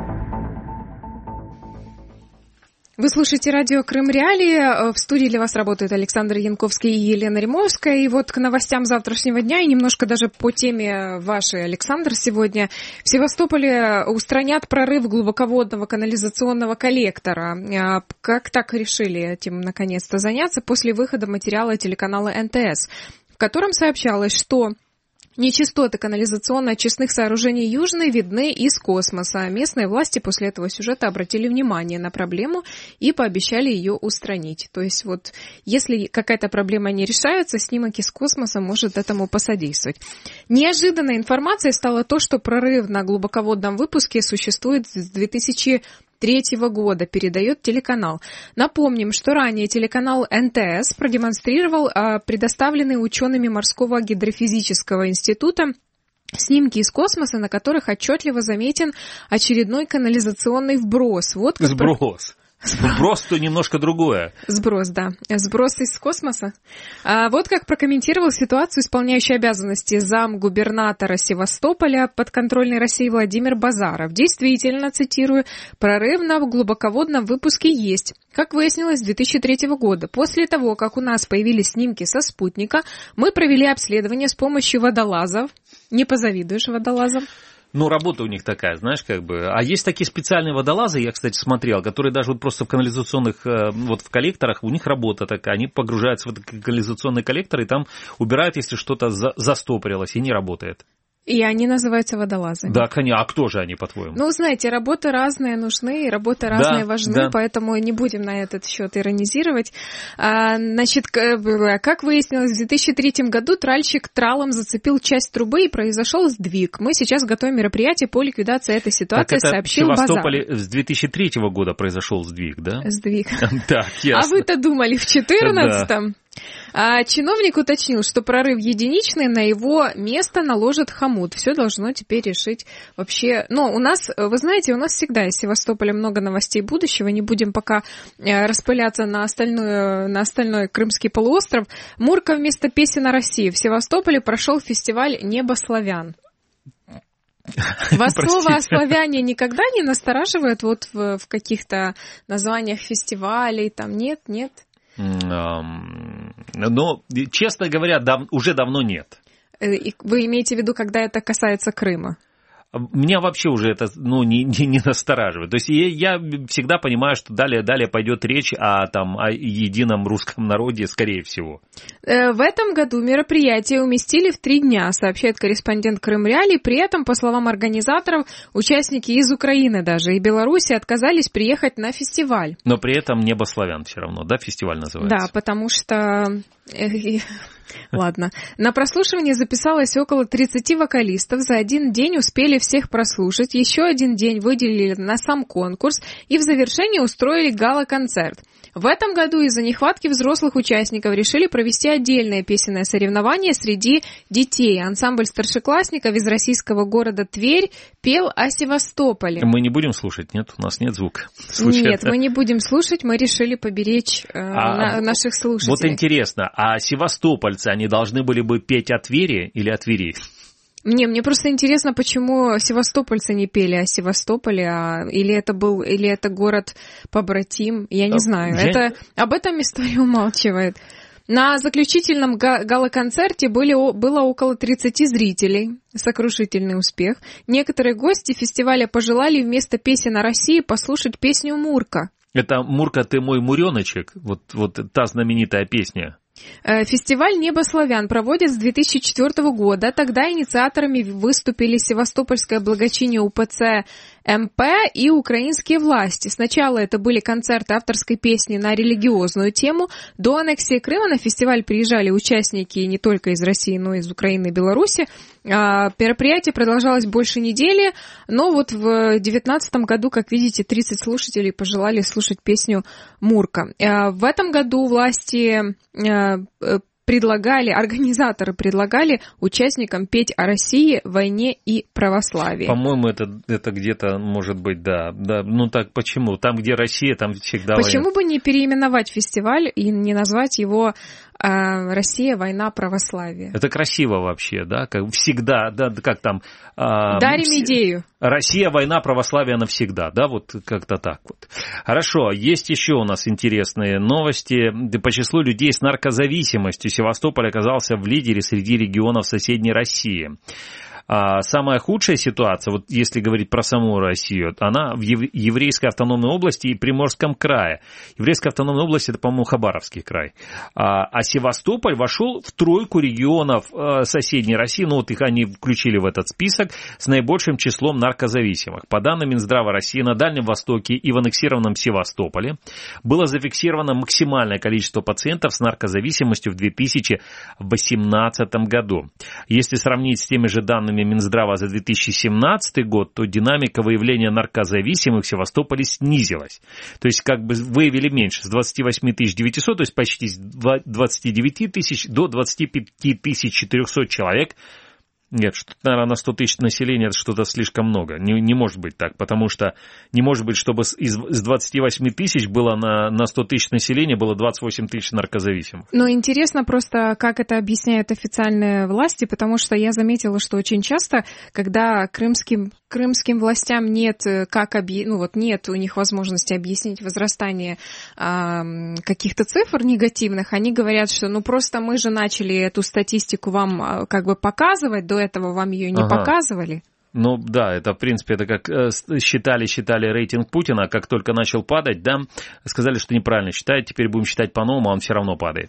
Вы слушаете радио Крым Реалии. В студии для вас работают Александр Янковский и Елена Римовская. И к новостям завтрашнего дня, и немножко даже по теме вашей, Александр, сегодня. В Севастополе устранят прорыв глубоководного канализационного коллектора. Как так решили этим наконец-то заняться после выхода материала телеканала НТС, в котором сообщалось, что нечистоты канализационно-очистных сооружений Южной видны из космоса. Местные власти после этого сюжета обратили внимание на проблему и пообещали ее устранить. То есть если какая-то проблема не решается, снимок из космоса может этому посодействовать. Неожиданной информацией стало то, что прорыв на глубоководном выпуске существует с 2003 года, передает телеканал. Напомним, что ранее телеканал НТС продемонстрировал предоставленные учеными Морского гидрофизического института снимки из космоса, на которых отчетливо заметен очередной канализационный вброс. Сброс. Сброс то немножко другое. Сброс, да. Сброс из космоса. Как прокомментировал ситуацию исполняющий обязанности замгубернатора Севастополя подконтрольной России Владимир Базаров. Действительно, цитирую, прорыв на глубоководном выпуске есть. Как выяснилось, с 2003 года. После того, как у нас появились снимки со спутника, мы провели обследование с помощью водолазов. Не позавидуешь водолазам. Работа у них такая, знаешь, А есть такие специальные водолазы, я, кстати, смотрел, которые даже просто в канализационных, в коллекторах, у них работа такая, они погружаются в канализационный коллектор и там убирают, если что-то застопорилось и не работает. И они называются водолазами. Да, конечно. А кто же они, по-твоему? Ну, знаете, работы разные нужны, и работы разные важны, поэтому не будем на этот счет иронизировать. Значит, как выяснилось, в 2003 году тральщик тралом зацепил часть трубы и произошел сдвиг. Мы сейчас готовим мероприятие по ликвидации этой ситуации, сообщил Базар. В Севастополе с 2003 года произошел сдвиг, да? Сдвиг. Так, ясно. А вы-то думали в 2014-м? Чиновник уточнил, что прорыв единичный, на его место наложит хомут. Все должно теперь решить вообще... Но у нас, вы знаете, у нас всегда из Севастополя много новостей будущего. Не будем пока распыляться на остальной Крымский полуостров. Мурка вместо песен о России. В Севастополе прошел фестиваль «Небо славян». Вас слово «славяне» никогда не настораживает вот в каких-то названиях фестивалей? Там нет? Но, честно говоря, уже давно нет. Вы имеете в виду, когда это касается Крыма? Меня вообще уже это не настораживает. То есть я всегда понимаю, что далее пойдет речь о едином русском народе, скорее всего. В этом году мероприятие уместили в 3 дня, сообщает корреспондент Крым Реалий. При этом, по словам организаторов, участники из Украины даже и Беларуси отказались приехать на фестиваль. Но при этом «Небо славян» все равно, да, фестиваль называется? Да, потому что... Ладно. На прослушивание записалось около 30 вокалистов. За один день успели всех прослушать. Еще один день выделили на сам конкурс. И в завершении устроили гала-концерт. В этом году из-за нехватки взрослых участников решили провести отдельное песенное соревнование среди детей. Ансамбль старшеклассников из российского города Тверь пел о Севастополе. Мы не будем слушать, нет? У нас нет звука. Нет, мы не будем слушать, мы решили поберечь наших слушателей. Вот интересно, а севастопольцы, они должны были бы петь о Твери или о Твери? Мне просто интересно, почему севастопольцы не пели о Севастополе, или это город побратим, я не знаю. Об этом история умалчивает. На заключительном гала-концерте было около 30 зрителей. Сокрушительный успех. Некоторые гости фестиваля пожелали вместо песен о России послушать песню «Мурка». Это «Мурка, ты мой муреночек», вот та знаменитая песня. Фестиваль «Небо славян» проводят с 2004 года. Тогда инициаторами выступили Севастопольское благочиние УПЦ МП и украинские власти. Сначала это были концерты авторской песни на религиозную тему. До аннексии Крыма на фестиваль приезжали участники не только из России, но и из Украины и Беларуси. Мероприятие продолжалось больше недели, но вот в 2019 году, как видите, 30 слушателей пожелали слушать песню «Мурка». В этом году власти организаторы предлагали участникам петь о России, войне и православии. По-моему, это где-то, может быть, да. Ну так почему? Там, где Россия, там всегда Почему война. бы не переименовать фестиваль и не назвать его «Россия, война, православие»? Это красиво вообще, да? Как всегда, да, как там... Дарим идею. Россия, война, православие навсегда, да, вот как-то так вот. Хорошо, есть еще у нас интересные новости. По числу людей с наркозависимостью Севастополь оказался в лидере среди регионов соседней России. Самая худшая ситуация, вот если говорить про саму Россию, она в Еврейской автономной области и Приморском крае. Еврейская автономная область — это, по-моему, Хабаровский край. А Севастополь вошел в тройку регионов соседней России, ну вот их они включили в этот список, с наибольшим числом наркозависимых. По данным Минздрава России, на Дальнем Востоке и в аннексированном Севастополе было зафиксировано максимальное количество пациентов с наркозависимостью в 2018 году. Если сравнить с теми же данными Минздрава за 2017 год, то динамика выявления наркозависимых в Севастополе снизилась. То есть как бы выявили меньше, с 28 900, то есть почти с 29 тысяч до 25 400 человек. Нет, что-то, наверное, на 100 тысяч населения это что-то слишком много. Не может быть так, потому что не может быть, чтобы из 28 тысяч было на 100 тысяч населения было 28 тысяч наркозависимых. Ну, интересно просто, как это объясняют официальные власти, потому что я заметила, что очень часто, когда крымским властям нет нет у них возможности объяснить возрастание каких-то цифр негативных, они говорят, что просто мы же начали эту статистику вам как бы показывать, до этого вам ее не показывали. Ну да, это в принципе, это как считали рейтинг Путина, как только начал падать, да, сказали, что неправильно считает, теперь будем считать по-новому, а он все равно падает.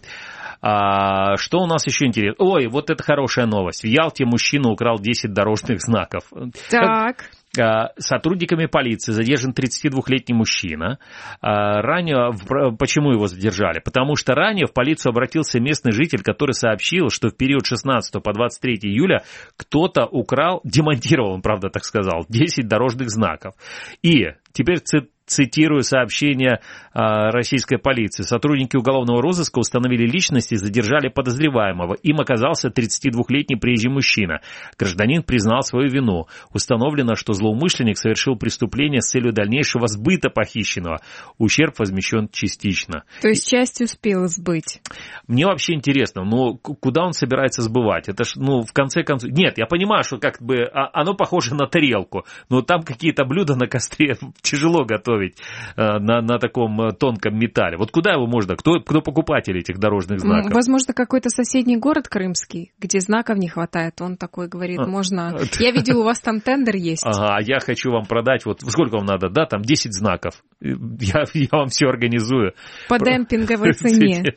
Что у нас еще интересно? Ой, вот это хорошая новость. В Ялте мужчина украл 10 дорожных знаков. Так. Сотрудниками полиции задержан 32-летний мужчина. Ранее, почему его задержали? Потому что ранее в полицию обратился местный житель, который сообщил, что в период 16 по 23 июля кто-то украл, демонтировал, он правда так сказал, 10 дорожных знаков. И теперь цитирую сообщение российской полиции. Сотрудники уголовного розыска установили личность и задержали подозреваемого. Им оказался 32-летний приезжий мужчина. Гражданин признал свою вину. Установлено, что злоумышленник совершил преступление с целью дальнейшего сбыта похищенного. Ущерб возмещен частично. То есть часть успела сбыть. Мне вообще интересно, но куда он собирается сбывать? Это ж, в конце концов... Нет, я понимаю, что как бы оно похоже на тарелку, но там какие-то блюда на костре тяжело готовить на таком тонком металле. Вот куда его можно? Кто покупатель этих дорожных знаков? Возможно, какой-то соседний город крымский, где знаков не хватает. Он такой говорит, можно... Я видел, у вас там тендер есть. Ага, я хочу вам продать, вот сколько вам надо, да, там 10 знаков. Я вам все организую. По демпинговой цене.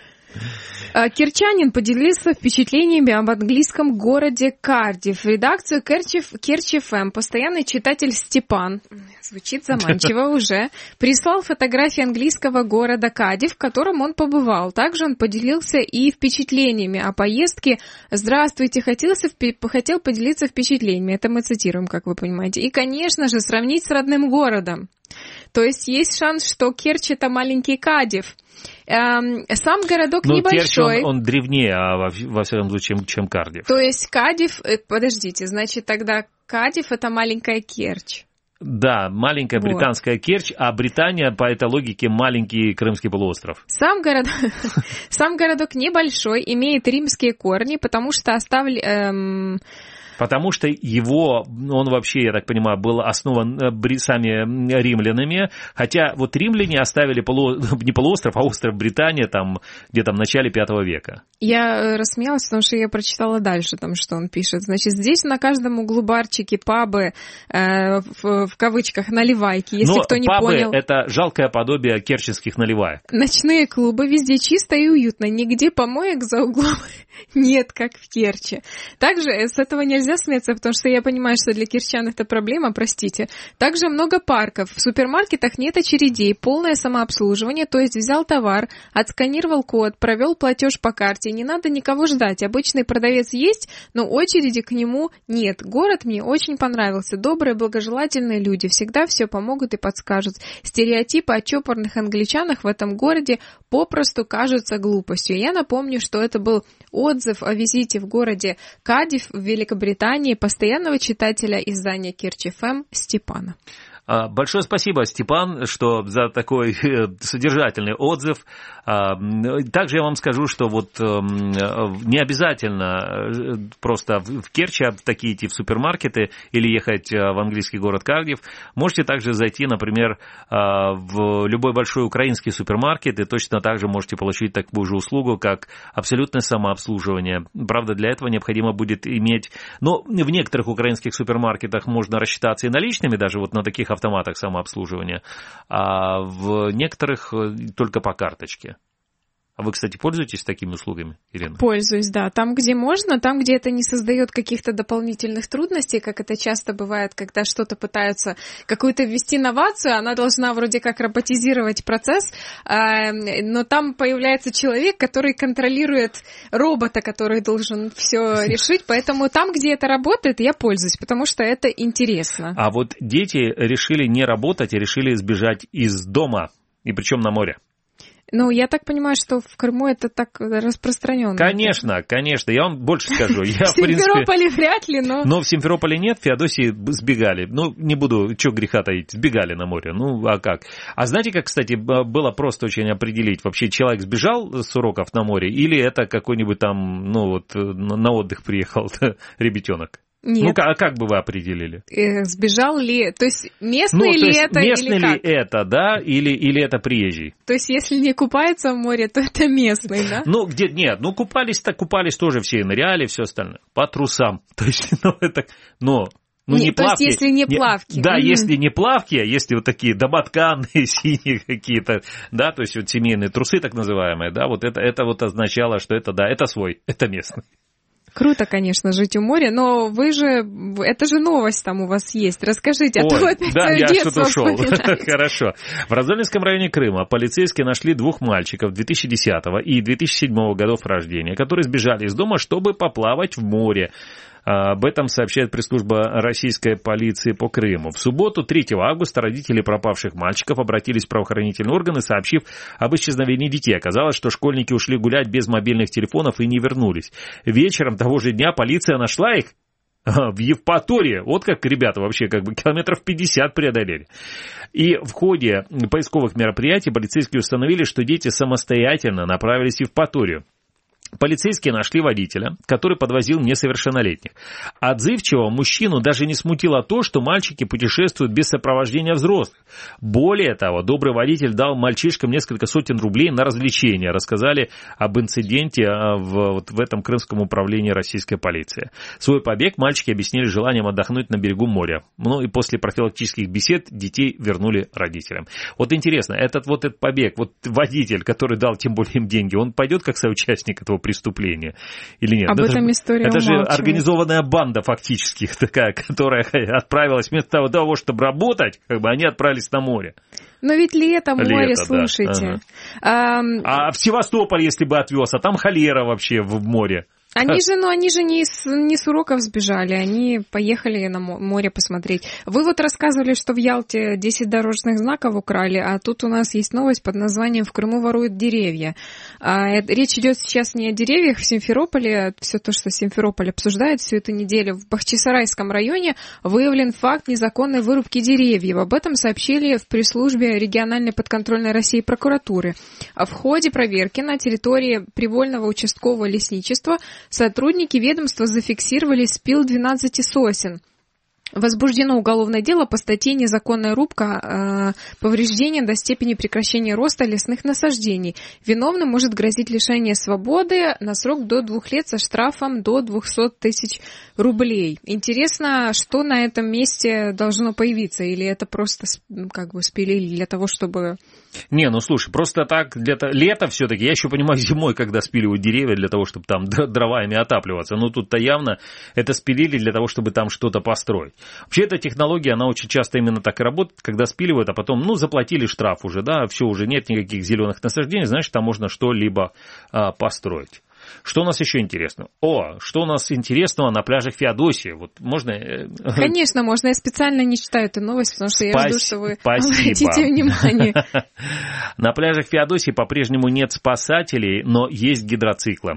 Керчанин поделился впечатлениями об английском городе Кардифф. В редакцию Керчь ФМ постоянный читатель Степан, звучит заманчиво уже, прислал фотографии английского города Кардифф, в котором он побывал. Также он поделился и впечатлениями о поездке. Здравствуйте, хотел поделиться впечатлениями. Это мы цитируем, как вы понимаете. И, конечно же, сравнить с родным городом. То есть есть шанс, что Керчь — это маленький Кардифф. Сам городок небольшой. Керчь, он древнее, во всяком случае, чем Кардифф. То есть Кардифф, подождите, значит тогда Кардифф — это маленькая Керчь. Да, маленькая британская Керчь, а Британия, по этой логике, маленький Крымский полуостров. Сам городок небольшой, имеет римские корни, потому что Потому что он вообще, я так понимаю, был основан сами римлянами, хотя вот римляне оставили не полуостров, а остров Британия там где-то в начале 5 века. Я рассмеялась, потому что я прочитала дальше, там, что он пишет. Значит, здесь на каждом углу барчики, пабы, в кавычках, наливайки, если кто не понял. Пабы — это жалкое подобие керченских наливаек. Ночные клубы, везде чисто и уютно, нигде помоек за углом нет, как в Керчи. Также с этого нельзя смеяться, потому что я понимаю, что для керчан это проблема, простите. Также много парков, в супермаркетах нет очередей, полное самообслуживание, то есть взял товар, отсканировал код, провел платеж по карте, не надо никого ждать. Обычный продавец есть, но очереди к нему нет. Город мне очень понравился, добрые, благожелательные люди, всегда все помогут и подскажут. Стереотипы о чопорных англичанах в этом городе попросту кажутся глупостью. Я напомню, что это был отзыв о визите в городе Кардифф в Великобритании постоянного читателя издания Керчь ФМ Степана. Большое спасибо, Степан, за такой содержательный отзыв. Также я вам скажу, что вот не обязательно просто в Керчь такие идти в супермаркеты или ехать в английский город Кардифф. Можете также зайти, например, в любой большой украинский супермаркет и точно так же можете получить такую же услугу, как абсолютное самообслуживание. Правда, для этого необходимо будет иметь... Но в некоторых украинских супермаркетах можно рассчитаться и наличными, даже вот на таких автоматах самообслуживания, а в некоторых только по карточке. А вы, кстати, пользуетесь такими услугами, Ирина? Пользуюсь, да. Там, где можно, там, где это не создает каких-то дополнительных трудностей, как это часто бывает, когда что-то пытаются, какую-то ввести инновацию, она должна вроде как роботизировать процесс, но там появляется человек, который контролирует робота, который должен все решить, поэтому там, где это работает, я пользуюсь, потому что это интересно. А вот дети решили не работать, а решили сбежать из дома, и причем на море. Ну, я так понимаю, что в Крыму это так распространено. Конечно, конечно. Я вам больше скажу. В Симферополе вряд ли, но... Но в Симферополе нет, в Феодосии сбегали. Ну, не буду, что греха таить, сбегали на море. Ну, а как? А знаете, как, кстати, было просто очень определить, вообще человек сбежал с уроков на море или это какой-нибудь там, на отдых приехал ребятенок? Нет. Ну, а как бы вы определили? Сбежал ли, то есть местный ли это местный или как? Местный ли это, да, или это приезжий? То есть если не купается в море, то это местный, да? Купались тоже все, и ныряли, все остальное, по трусам. То есть, не плавки. То есть, если не плавки. Да, если не плавки, а если вот такие домотканные, синие какие-то, да, то есть вот семейные трусы так называемые, да, вот это вот означало, что это, да, это свой, это местный. Круто, конечно, жить у моря, но вы же, это же новость там у вас есть. Расскажите, а то вы опять да, я детство что-то ушел. вспоминаете. Хорошо. В Раздольнинском районе Крыма полицейские нашли 2 мальчиков 2010 и 2007 годов рождения, которые сбежали из дома, чтобы поплавать в море. Об этом сообщает пресс-служба российской полиции по Крыму. В субботу, 3 августа, родители пропавших мальчиков обратились в правоохранительные органы, сообщив об исчезновении детей. Оказалось, что школьники ушли гулять без мобильных телефонов и не вернулись. Вечером того же дня полиция нашла их в Евпатории. Вот как ребята вообще как бы километров 50 преодолели. И в ходе поисковых мероприятий полицейские установили, что дети самостоятельно направились в Евпаторию. Полицейские нашли водителя, который подвозил несовершеннолетних. Отзывчивого мужчину даже не смутило то, что мальчики путешествуют без сопровождения взрослых. Более того, добрый водитель дал мальчишкам несколько сотен рублей на развлечения. Рассказали об инциденте в этом крымском управлении российской полиции. Свой побег мальчики объяснили желанием отдохнуть на берегу моря. Ну и после профилактических бесед детей вернули родителям. Вот интересно, этот побег, вот водитель, который дал тем более им деньги, он пойдет как соучастник этого преступления или нет? Об этом история это же умалчивает. Организованная банда фактически такая, которая отправилась вместо того, чтобы работать, как бы они отправились на море. Но ведь лето, море, Лето, слушайте. Да. А в Севастополь, если бы отвез, а там холера вообще в море. Они же не с уроков сбежали, они поехали на море посмотреть. Вы вот рассказывали, что в Ялте 10 дорожных знаков украли, а тут у нас есть новость под названием «В Крыму воруют деревья». Речь идет сейчас не о деревьях в Симферополе, все то, что Симферополь обсуждает всю эту неделю. В Бахчисарайском районе выявлен факт незаконной вырубки деревьев. Об этом сообщили в пресс-службе региональной подконтрольной России прокуратуры. В ходе проверки на территории Привольного участкового лесничества сотрудники ведомства зафиксировали спил 12 сосен. Возбуждено уголовное дело по статье «Незаконная рубка, повреждение до степени прекращения роста лесных насаждений». Виновным может грозить лишение свободы на срок до 2 лет со штрафом до 200 тысяч рублей. Интересно, что на этом месте должно появиться? Или это просто как бы спилили для того, чтобы... Не, ну слушай, просто так, лето все-таки, я еще понимаю, зимой, когда спиливают деревья для того, чтобы там дровами отапливаться, но тут-то явно это спилили для того, чтобы там что-то построить. Вообще эта технология, она очень часто именно так и работает, когда спиливают, а потом, заплатили штраф уже, да, все, уже нет никаких зеленых насаждений, значит, там можно что-либо построить. Что у нас еще интересно? Что у нас интересного на пляжах Феодосии? Вот можно... Конечно, можно. Я специально не читаю эту новость, потому что я жду, что вы обратите внимание. На пляжах Феодосии по-прежнему нет спасателей, но есть гидроциклы.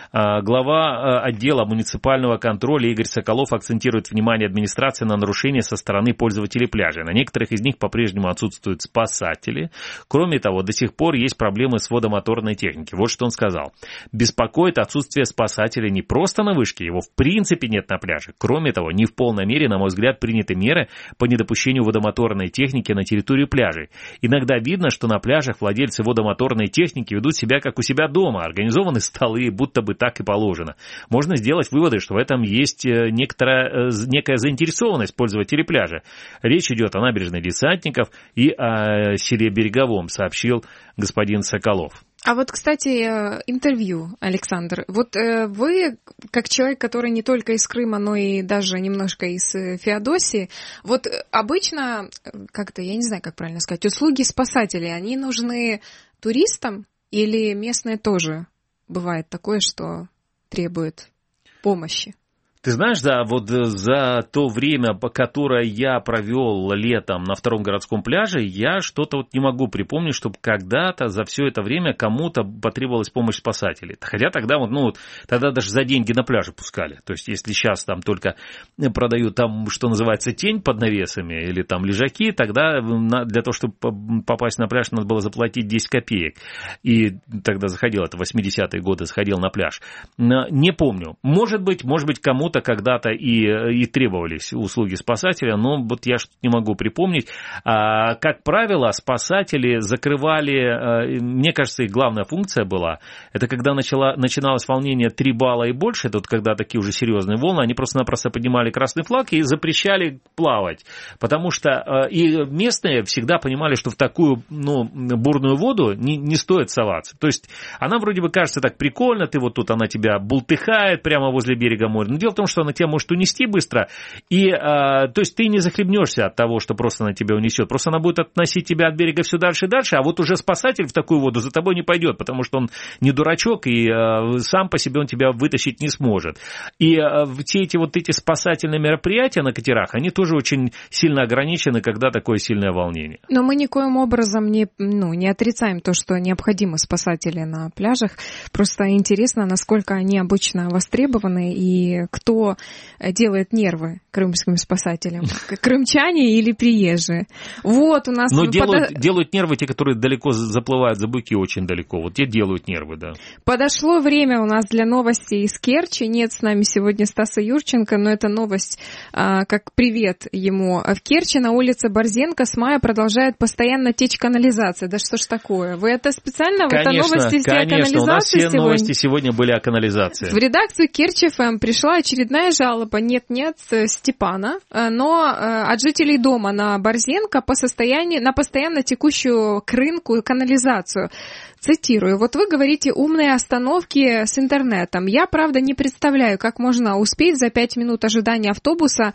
Глава отдела муниципального контроля Игорь Соколов акцентирует внимание администрации на нарушения со стороны пользователей пляжа. На некоторых из них по-прежнему отсутствуют спасатели. Кроме того, до сих пор есть проблемы с водомоторной техникой. Вот что он сказал. Беспокоит отсутствие спасателя не просто на вышке, его в принципе нет на пляже. Кроме того, не в полной мере, на мой взгляд, приняты меры по недопущению водомоторной техники на территорию пляжей. Иногда видно, что на пляжах владельцы водомоторной техники ведут себя как у себя дома. Организованы столы, будто бы так и положено. Можно сделать выводы, что в этом есть некая заинтересованность пользователей пляжа. Речь идет о набережной Десантников и о селе Береговом, сообщил господин Соколов. А вот, кстати, интервью, Александр. Вот вы, как человек, который не только из Крыма, но и даже немножко из Феодосии, вот обычно, как-то, я не знаю, как правильно сказать, услуги спасателей, они нужны туристам или местные тоже? Бывает такое, что требует помощи. Ты знаешь, да, вот за то время, которое я провел летом на втором городском пляже, я что-то вот не могу припомнить, чтобы когда-то за все это время кому-то потребовалась помощь спасателей. Хотя тогда тогда даже за деньги на пляже пускали. То есть, если сейчас там только продают там, что называется, тень под навесами или там лежаки, тогда для того, чтобы попасть на пляж, надо было заплатить 10 копеек. И тогда заходил, это 80-е годы, заходил на пляж. Не помню. Может быть, кому-то кому-то когда-то и требовались услуги спасателя, но вот я что-то не могу припомнить. Как правило, спасатели закрывали, мне кажется, их главная функция была, это когда начиналось волнение 3 балла и больше, это вот когда такие уже серьезные волны, они просто-напросто поднимали красный флаг и запрещали плавать, потому что и местные всегда понимали, что в такую бурную воду не стоит соваться. То есть она вроде бы кажется так прикольно, ты вот тут, она тебя бултыхает прямо возле берега моря, но дело в том, что она тебя может унести быстро, и то есть ты не захлебнешься от того, что просто она тебя унесет, просто она будет относить тебя от берега все дальше и дальше, а вот уже спасатель в такую воду за тобой не пойдет, потому что он не дурачок, и сам по себе он тебя вытащить не сможет. И все эти спасательные мероприятия на катерах, они тоже очень сильно ограничены, когда такое сильное волнение. Но мы никоим образом не отрицаем то, что необходимы спасатели на пляжах. Просто интересно, насколько они обычно востребованы и кто делает нервы крымским спасателям. Крымчане или приезжие? Вот у нас... Но делают нервы те, которые далеко заплывают за буйки, очень далеко. Вот те делают нервы, да. Подошло время у нас для новостей из Керчи. Нет с нами сегодня Стаса Юрченко, но это новость как привет ему. В Керчи на улице Борзенко с мая продолжает постоянно течь канализация. Да что ж такое? Вы это специально? Конечно, это новости все о канализации у нас все сегодня? Новости сегодня были о канализации. В редакцию Керчи ФМ пришла очередная жалоба нет-нет Степана, но от жителей дома на Борзенко на постоянно текущую к рынку канализацию. Цитирую. Вот вы говорите умные остановки с интернетом. Я, правда, не представляю, как можно успеть за 5 минут ожидания автобуса.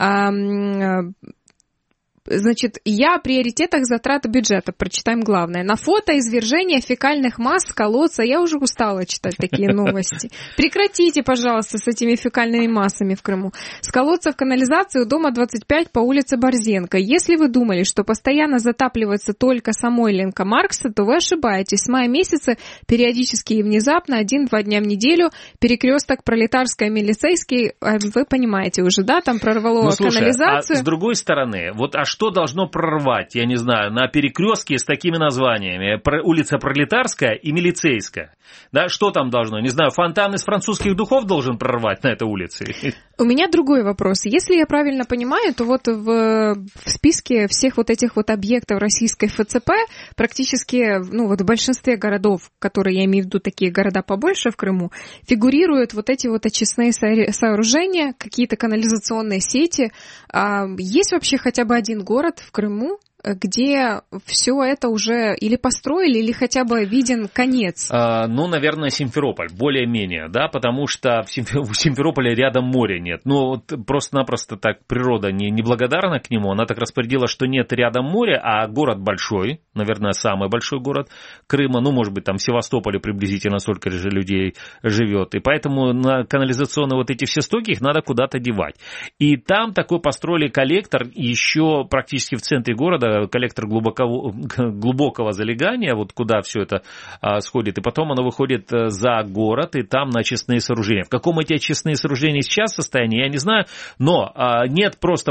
Значит, я о приоритетах затрат бюджета. Прочитаем главное. На фото извержение фекальных масс с колодца. Я уже устала читать такие новости. Прекратите, пожалуйста, с этими фекальными массами в Крыму. С колодца в канализацию дома 25 по улице Борзенко. Если вы думали, что постоянно затапливается только Самойленко Маркса, то вы ошибаетесь. С мая месяца периодически и внезапно 1-2 дня в неделю перекресток Пролетарская, Милицейский, вы понимаете уже, да, там прорвало канализацию. А с другой стороны, что должно прорвать, я не знаю, на перекрестке с такими названиями? Улица Пролетарская и Милицейская. Да, что там должно? Не знаю, фонтан из французских духов должен прорвать на этой улице? У меня другой вопрос. Если я правильно понимаю, то вот в списке всех вот этих вот объектов российской ФЦП практически, в большинстве городов, которые я имею в виду такие города побольше в Крыму, фигурируют вот эти вот очистные сооружения, какие-то канализационные сети. Есть вообще хотя бы один город в Крыму, где все это уже или построили, или хотя бы виден конец? Наверное, Симферополь, более-менее, да, потому что в Симферополе рядом моря нет. Просто-напросто так природа неблагодарна к нему, она так распорядила, что нет рядом моря, а город большой, наверное, самый большой город Крыма, может быть, там в Севастополе приблизительно столько же людей живет, и поэтому на канализационные вот эти все стоки их надо куда-то девать. И там такой построили коллектор еще практически в центре города, коллектор глубокого залегания, вот куда все это сходит, и потом оно выходит за город, и там на очистные сооружения. В каком эти очистные сооружения сейчас состоянии, я не знаю, но нет просто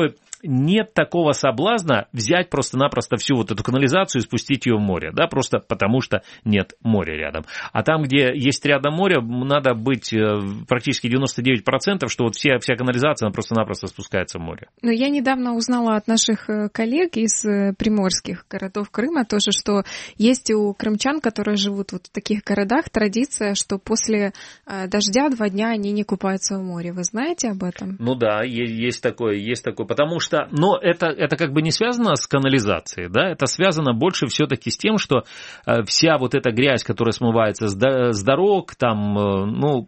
нет такого соблазна взять просто-напросто всю вот эту канализацию и спустить ее в море, да, просто потому что нет моря рядом. А там, где есть рядом море, надо быть практически 99%, что вот вся канализация, она просто-напросто спускается в море. Но я недавно узнала от наших коллег из приморских городов Крыма тоже, что есть у крымчан, которые живут вот в таких городах, традиция, что после дождя 2 дня они не купаются в море. Вы знаете об этом? Да, есть такое, потому что это как бы не связано с канализацией, да, это связано больше все-таки с тем, что вся вот эта грязь, которая смывается с дорог, там,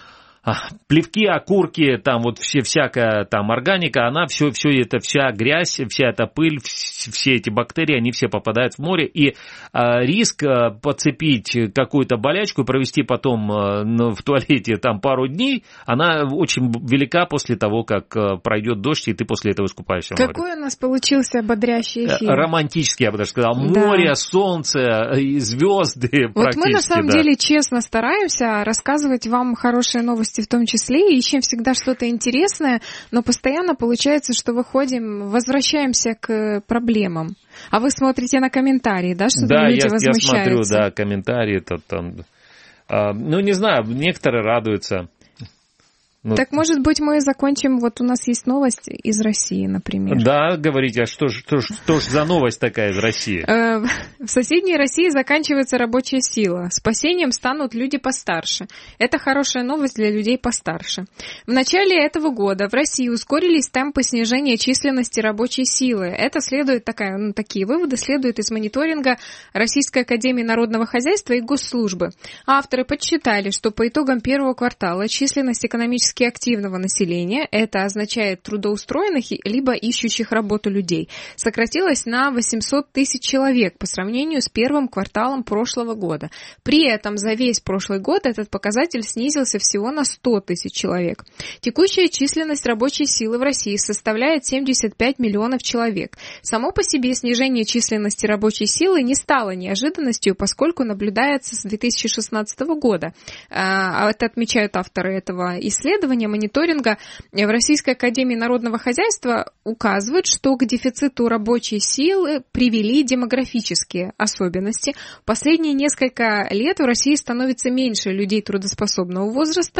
плевки, окурки, там вот всякая там органика, она все это, вся грязь, вся эта пыль, все эти бактерии, они все попадают в море, и риск подцепить какую-то болячку и провести потом в туалете там пару дней, она очень велика после того, как пройдет дождь, и ты после этого искупаешься в море. Какой у нас получился бодрящий эфир? Романтический, я бы даже сказал. Море, солнце, звезды вот практически. Вот мы на самом деле честно стараемся рассказывать вам хорошие новости в том числе, ищем всегда что-то интересное, но постоянно получается, что возвращаемся к проблемам. А вы смотрите на комментарии, да, что люди возмущаются? Да, я смотрю, комментарии. Не знаю, некоторые радуются. Так, может быть, мы закончим, вот у нас есть новость из России, например. Да, говорите, а что ж за новость такая из России? В соседней России заканчивается рабочая сила. Спасением станут люди постарше. Это хорошая новость для людей постарше. В начале этого года в России ускорились темпы снижения численности рабочей силы. Это следует, такие выводы следуют из мониторинга Российской академии народного хозяйства и госслужбы. Авторы подсчитали, что по итогам первого квартала численность экономически активного населения, это означает трудоустроенных либо ищущих работу людей, сократилась на 800 тысяч человек по сравнению с первым кварталом прошлого года. При этом за весь прошлый год этот показатель снизился всего на 100 тысяч человек. Текущая численность рабочей силы в России составляет 75 миллионов человек. Само по себе снижение численности рабочей силы не стало неожиданностью, поскольку наблюдается с 2016 года. Это отмечают авторы этого исследования, мониторинга. В Российской академии народного хозяйства указывают, что к дефициту рабочей силы привели демографические особенности. В последние несколько лет в России становится меньше людей трудоспособного возраста.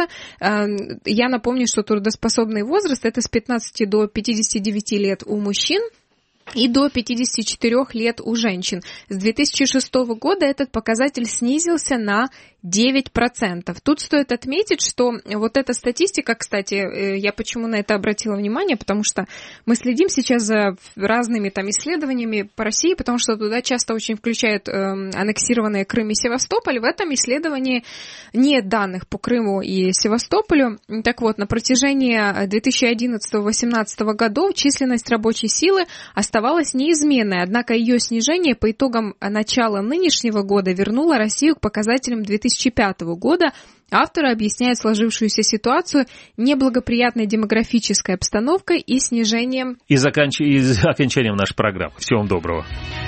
Я напомню, что трудоспособный возраст – это с 15 до 59 лет у мужчин и до 54 лет у женщин. С 2006 года этот показатель снизился на 9%. Тут стоит отметить, что вот эта статистика, кстати, я почему на это обратила внимание, потому что мы следим сейчас за разными там исследованиями по России, потому что туда часто очень включают аннексированные Крым и Севастополь. В этом исследовании нет данных по Крыму и Севастополю. Так вот, на протяжении 2011-2018 годов численность рабочей силы оставалась неизменной, однако ее снижение по итогам начала нынешнего года вернуло Россию к показателям 2005 года. Авторы объясняют сложившуюся ситуацию неблагоприятной демографической обстановкой и снижением... И окончанием нашей программы. Всего вам доброго.